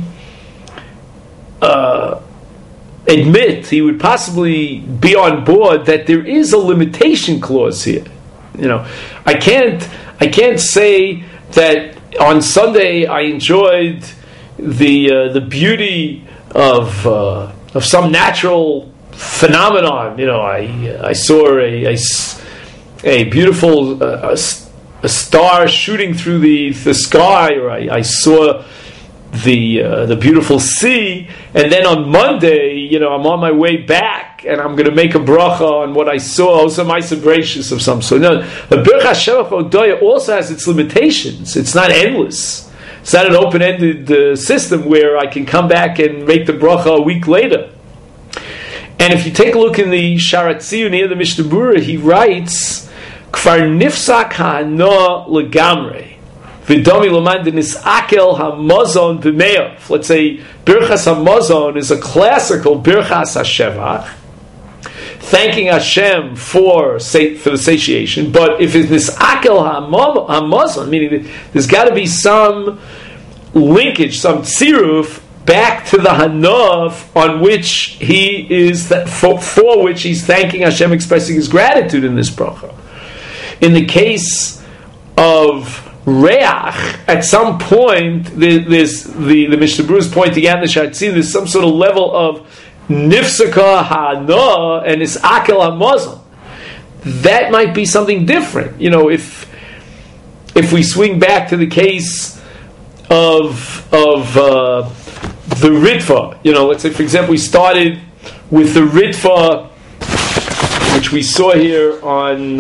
he would possibly be on board that there is a limitation clause here. I can't say that on Sunday I enjoyed the beauty of some natural phenomenon. I saw a beautiful a star shooting through the sky, or I saw the beautiful sea, and then on Monday, I'm on my way back, and I'm going to make a bracha on what I saw, also ma'aseh bereishis of some sort. No, the Birchas Shevach V'Odoya also has its limitations. It's not endless. It's not an open-ended system where I can come back and make the bracha a week later. And if you take a look in the Sharat Tziyun near the Mishnah Berurah, he writes, Kfar nifsak ha'ana legamrei. V'domi l'man d'nisakel hamazon b'me'ov. Let's say Birchas Hamazon is a classical Birchas Hashevach, thanking Hashem for the satiation. But if it's nisakel hamazon, meaning there's got to be some linkage, some tziruf back to the hanav on which he is for which he's thanking Hashem, expressing his gratitude in this bracha. In the case of Reach, at some point, the Mishnah Berurah is pointing out in the Shatzin, there's some sort of level of nifsaka ha'ana and nisakel hamazon. That might be something different. If we swing back to the case of the Ritva, let's say, for example, we started with the Ritva, which we saw here on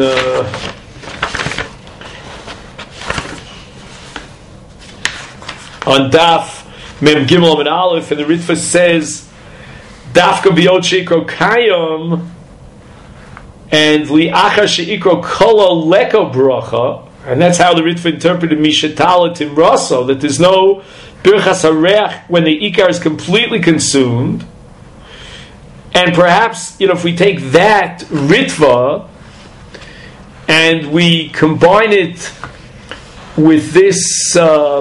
Daf Mem Gimel and Aleph, and the Ritva says Dafka biyot sheikro kayom and li'achar sheikro kolo leko bracha, and that's how the Ritva interpreted Mishatala Timraso, that there's no Birchas Hareach when the Ikar is completely consumed. And perhaps, if we take that Ritva and we combine it with this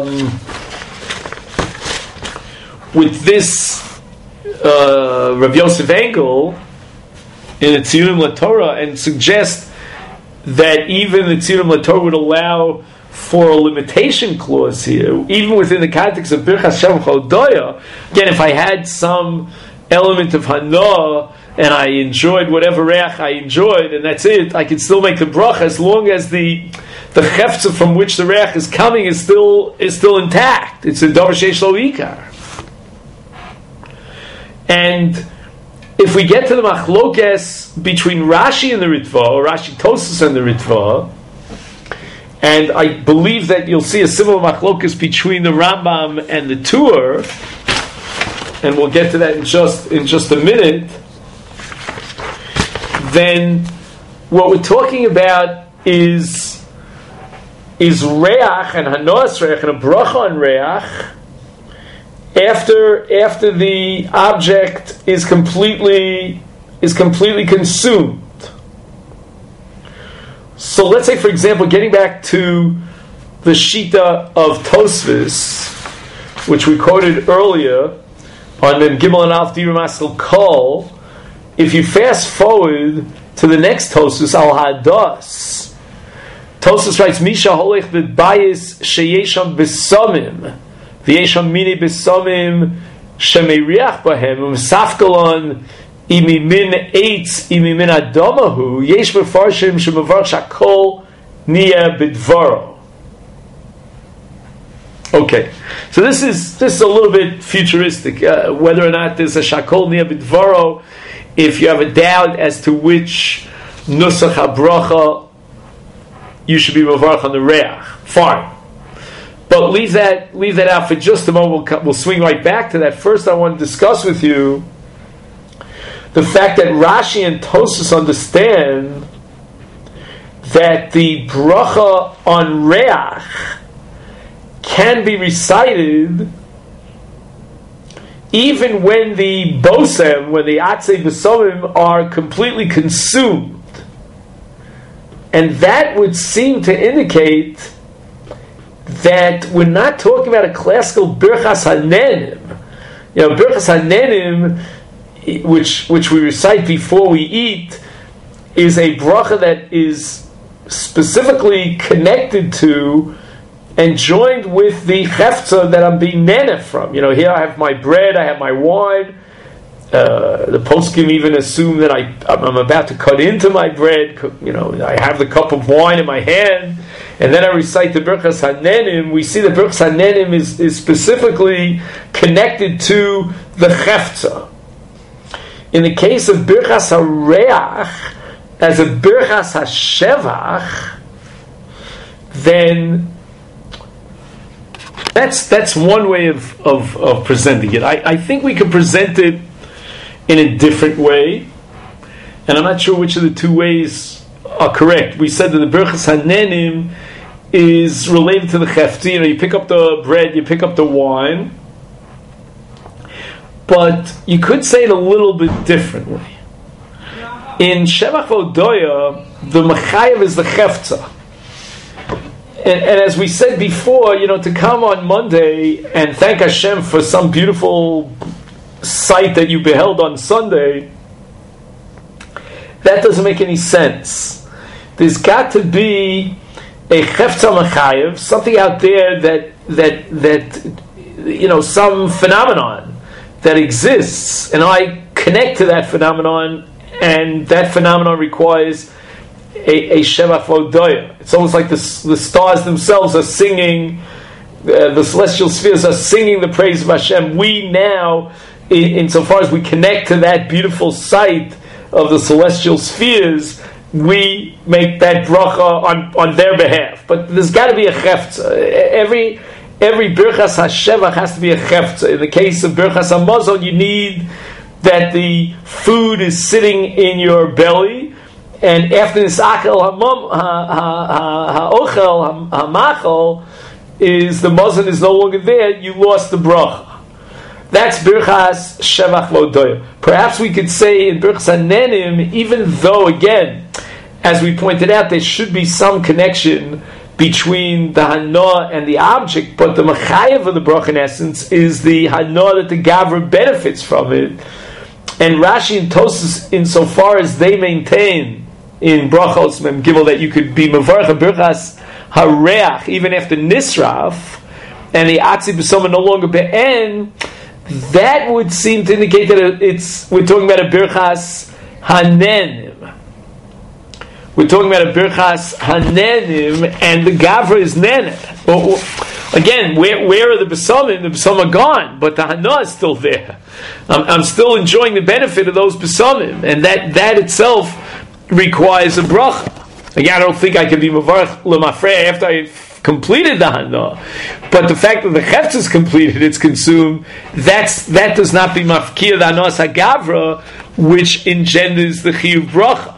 Rav Yosef Engel in the Tziyunim L'Torah, and suggest that even the Tziyunim L'Torah would allow for a limitation clause here, even within the context of Birchas Shevach V'Odoya. Again, if I had some element of Hana and I enjoyed whatever reach I enjoyed, and that's it, I can still make the bracha as long as the chefza from which the reach is coming is still intact. It's a davar sheish lo ikar. And if we get to the machlokes between Rashi and the Ritva, or Rashi Tosfos and the Ritva, and I believe that you'll see a similar machlokes between the Rambam and the Tur, and we'll get to that in just a minute, then what we're talking about is reach and hanos reach and a bracha on reach after the object is completely consumed. So let's say, for example, getting back to the Shita of Tosfos, which we quoted earlier on Mem Gimel and Alf Dibur Maskil Kol, if you fast forward to the next Tosfos, Al Hadas, Tosfos writes, Misha holech b'bayis sheyesham b'samim, v'yesham mini b'samim shemeriach b'hem, u'msafkalon imimin eitz imimin adomahu, yesh b'farshim shemavarch shakol niya b'dvaro. Okay, so this is a little bit futuristic. Whether or not there's a shakol niya b'dvaro, if you have a doubt as to which nusach habracha you should be mavarch on the reach, fine. But leave that out for just a moment. We'll swing right back to that. First, I want to discuss with you the fact that Rashi and Tosfos understand that the bracha on reach can be recited even when the bosem, when the atzei b'somim are completely consumed. And that would seem to indicate that we're not talking about a classical birchas hanenim. Birchas hanenim, which we recite before we eat, is a bracha that is specifically connected to and joined with the chefza that I'm being nana from. Here I have my bread, I have my wine. The poskim even assume that I'm about to cut into my bread. I have the cup of wine in my hand, and then I recite the Birchas Hanenim. We see the Birchas Hanenim is specifically connected to the chefza. In the case of Birchas HaReach, as a Birchas HaShevach, then that's one way of presenting it. I think we could present it in a different way, and I'm not sure which of the two ways are correct. We said that the Birchas Hanenim is related to the chefti. You pick up the bread, you pick up the wine, but you could say it a little bit differently. In Shevach Vodoya, the Mechayev is the chefza. And as we said before, to come on Monday and thank Hashem for some beautiful sight that you beheld on Sunday, that doesn't make any sense. There's got to be a chefza mechayev, something out there that some phenomenon that exists, and I connect to that phenomenon, and that phenomenon requires a Shevach Vodoya. It's almost like the stars themselves are singing, the celestial spheres are singing the praise of Hashem. We now, insofar as we connect to that beautiful sight of the celestial spheres, we make that bracha on their behalf. But there's got to be a chefza. Every Birchas HaShevach has to be a chefza. In the case of Birchas HaMazon, you need that the food is sitting in your belly, and after this akel ha'ochel ha'machol is the mazon is no longer there, you lost the bracha. That's Birchas Shevach Vodoya. Perhaps we could say in Birchas Hanenim, even though, again, as we pointed out, there should be some connection between the hana and the object, but the mechayev of the bracha, in essence, is the hana that the gavra benefits from it. And Rashi and Tosfos, insofar as they maintain in Brachos Mem Gimel that you could be Mavarach Birchas HaReach even after Nisraf, and the Atzi B'Soma no longer Be'en, that would seem to indicate that we're talking about a Birchas Hanenim. We're talking about a Birchas Hanenim, and the Gavra is Nenem. Again, where are the B'Somim? The B'Somim are gone, but the Hana is still there. I'm still enjoying the benefit of those B'Somim, and that itself requires a bracha. Again, I don't think I can be Mavarach L'Mafrei after I've completed the Hana, but the fact that the Chefz is completed, it's consumed, that does not be Mafkir the Hanas HaGavra, which engenders the Chiyuv bracha.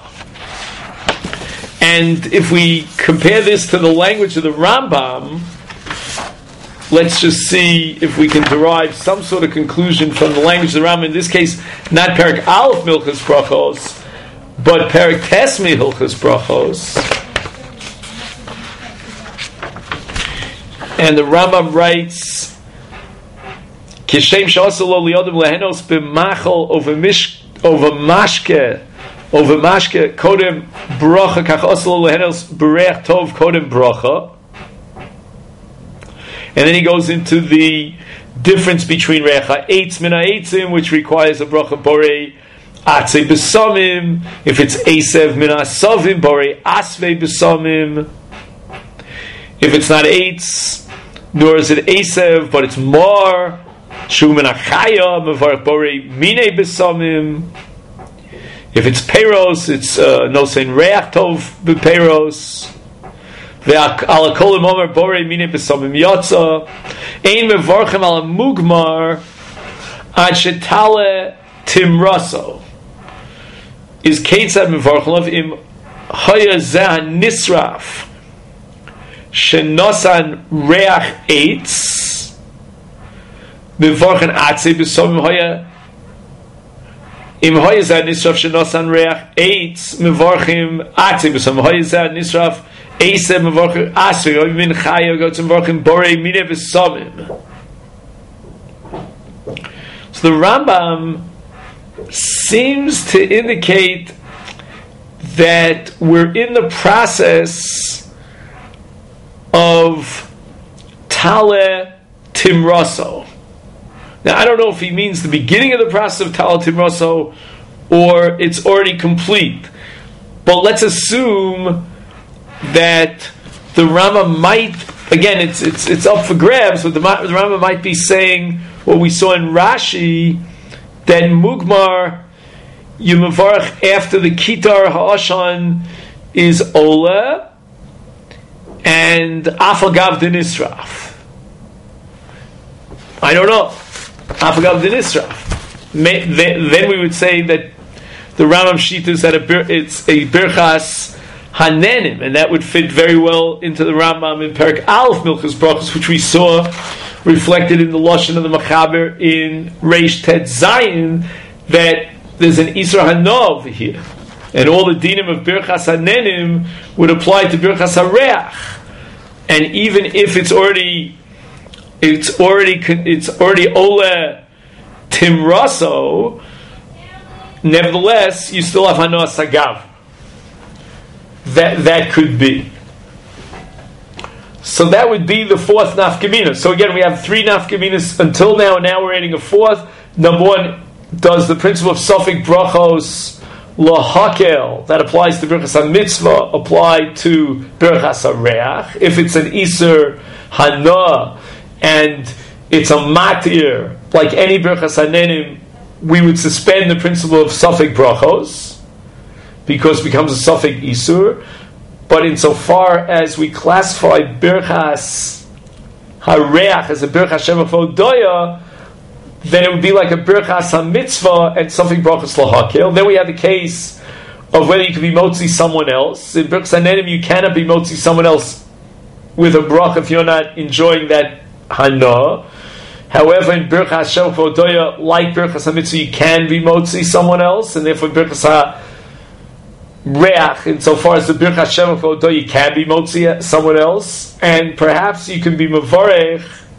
And if we compare this to the language of the Rambam, let's just see if we can derive some sort of conclusion from the language of the Rambam. In this case, not Perek Aleph Milchas Brachos, but Perek Tes Milchas Brachos. And the Rambam writes, Kishem shasalo liodem lehenos b'machol over mashke kodem bracha kach asalo lehenos berech tov kodem bracha. And then he goes into the difference between recha eitz min ha'eitzim, which requires a bracha borei atzei b'samim. If it's esev min ha'savim borei asvei b'samim. If it's not eitz, nor is it esev, but it's mar shu min ha'chaya mevarech borei minei b'samim. If it's peros, it's no sein reach tov b'peros. Ve'al kolimomer borei minei b'samim yotza. Ein mevarchem al mugmar ad shetale timraso. Is keitzad mevarchem of im haya zeh nisraf shenosan reach eitz mevarchen atzei b'samim haya im haya zeh nisraf shenosan reach eitz mevarchim atzei b'samim haya zeh nisraf Eisem mevorchim asri, or min chaya go to mevorchim borei mine v'samim. So the Rambam seems to indicate that we're in the process of Tale Timraso. Now I don't know if he means the beginning of the process of Tale Timraso or it's already complete. But let's assume that the Rama might, again, it's up for grabs, but the Rama might be saying what we saw in Rashi, that Mugmar Yumavarach after the Kitar Ha'ashan is Ola and Afagav Dinisraf. I don't know. Afagav Dinisraf. Then we would say that the Rambam Shita is that it's a Birchas Hanenim, and that would fit very well into the Rambam in Perek Aleph Milchas Brachos, which we saw reflected in the Lashon of the Machaber in Reish Tet Zayin, that there's an Isra Hana over here, and all the dinim of Birchas Hanenim would apply to Birchas Hareach, and even if it's already Ole Timraso, nevertheless you still have Hana Sagav. That could be. So that would be the fourth nafkamina. So again, we have three nafkaminas until now, and now we're adding a fourth. Number one, does the principle of Sofik Brachos Lahakel, that applies to Birchas HaMitzvah, apply to Birchas HaReach? If it's an Iser Hana, and it's a Matir, like any Birchas HaNenim, we would suspend the principle of Sofik Brachos, because it becomes a Sofik Isur. But insofar as we classify Birchas HaReach as a Birchas Shevach Vodoya, then it would be like a Birchas HaMitzvah and Sofik Brachos Lahakel. Then we have the case of whether you can be Motzi someone else. In Birchas HaNenim, you cannot be Motzi someone else with a brach if you're not enjoying that Hana. However, in Birchas Shevach Vodoya, like Birchas HaMitzvah, you can be Motzi someone else, and therefore Birchas HaReach, insofar as the Birchas Shevach Vodoya, you can be Motzi someone else, and perhaps you can be Mevarech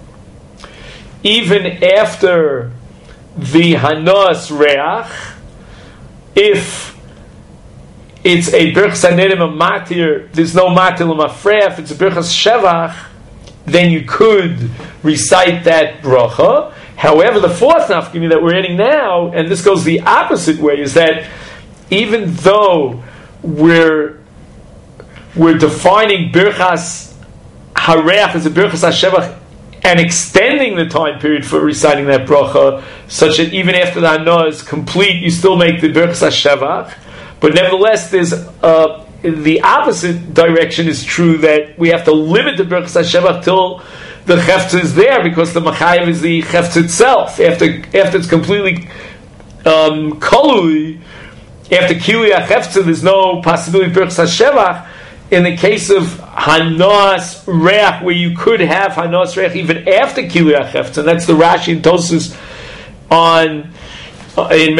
even after the Hanas Reach, if it's a Birchas HaNenim a Matir, there's no Matir L'Mafreya. If it's a Birchas Shevach, then you could recite that bracha. However, the fourth nafkami that we're adding now, and this goes the opposite way, is that even though we're defining Birchas HaReach as a Birchas HaShevach and extending the time period for reciting that bracha, such that even after the Hana is complete, you still make the Birchas HaShevach. But nevertheless, there's the opposite direction is true, that we have to limit the Birchas HaShevach till the Chefetz is there, because the Machayev is the Chefetz itself. After it's completely kolui, after Kili HaChefetz, there's no possibility of Birchas HaShevach. In the case of Hanas Reach, where you could have Hanas Reach even after Kili HaChefetz, and that's the Rashi and Tosfos on in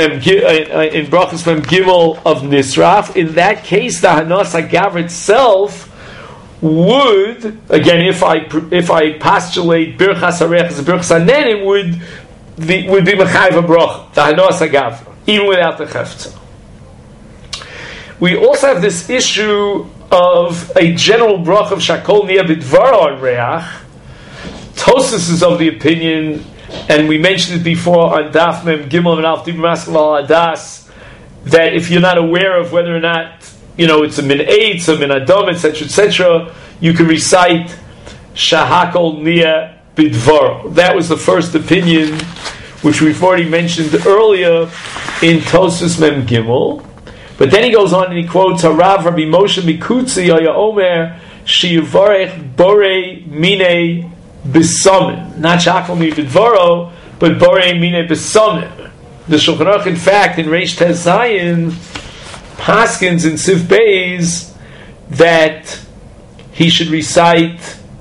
Brachos Mem Gimel of Nisraf. In that case, the Hanas HaGav itself would, again, if I postulate Birchas Hareach as a Birchas Hanenim, would be Mechayiv HaBrocha, the Hanos HaGavra, even without the Chefetza. We also have this issue of a general Broch of Shakol Nia B'Dvaro on Reach. Tosfos is of the opinion, and we mentioned it before on Daf Mem Gimel and Alf Dibur Maskal Al Adas, that if you're not aware of whether or not it's a min eitz, a min adam, etc., you can recite Shahakol Nia B'Dvaro. That was the first opinion, which we've already mentioned earlier in Tosfos Mem Gimel. But then he goes on and he quotes Harav Rabbi Moshe Mikutzi Aya Omer Shiyivarech Borei Mine B'Samim, not Shakol Nia B'Dvaro, but Borei Mine B'Samim. The Shulchan Aruch, in fact, in Reish Tez Zayin, Paskins in Sif Beis that he should recite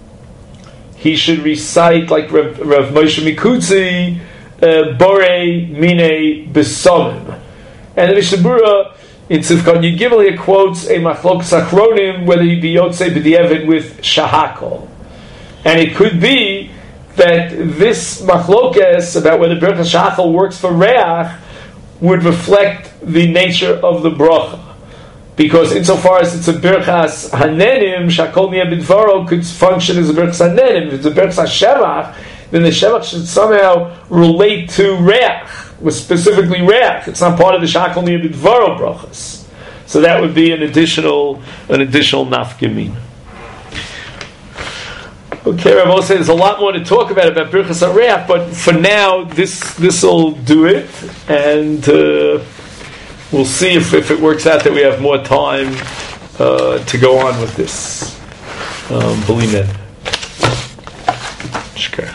like Rav Moshe Mikutzi, Borei Mine B'Samim. And the Mishnah Berurah in Sifkon Yud Gimel he quotes a Machlokas Achronim whether he be Yotzei B'Di'evet with Shahakol, and it could be that this Machlokas about whether Birchas Shahakol works for Reach would reflect the nature of the bracha, because insofar as it's a Birchas Hanenim, Shakol Nia B'Dvaro could function as a Birchas Hanenim. If it's a Birchas Shevach, then the Shevach should somehow relate to Reach, was specifically Reach. It's not part of the Shakol Nia B'Dvaro brachas. So that would be an additional nafkamin. Okay, Rav Moshe, there's a lot more to talk about Birchas HaReach, but for now, this will do it, and we'll see if it works out that we have more time to go on with this. Believe it.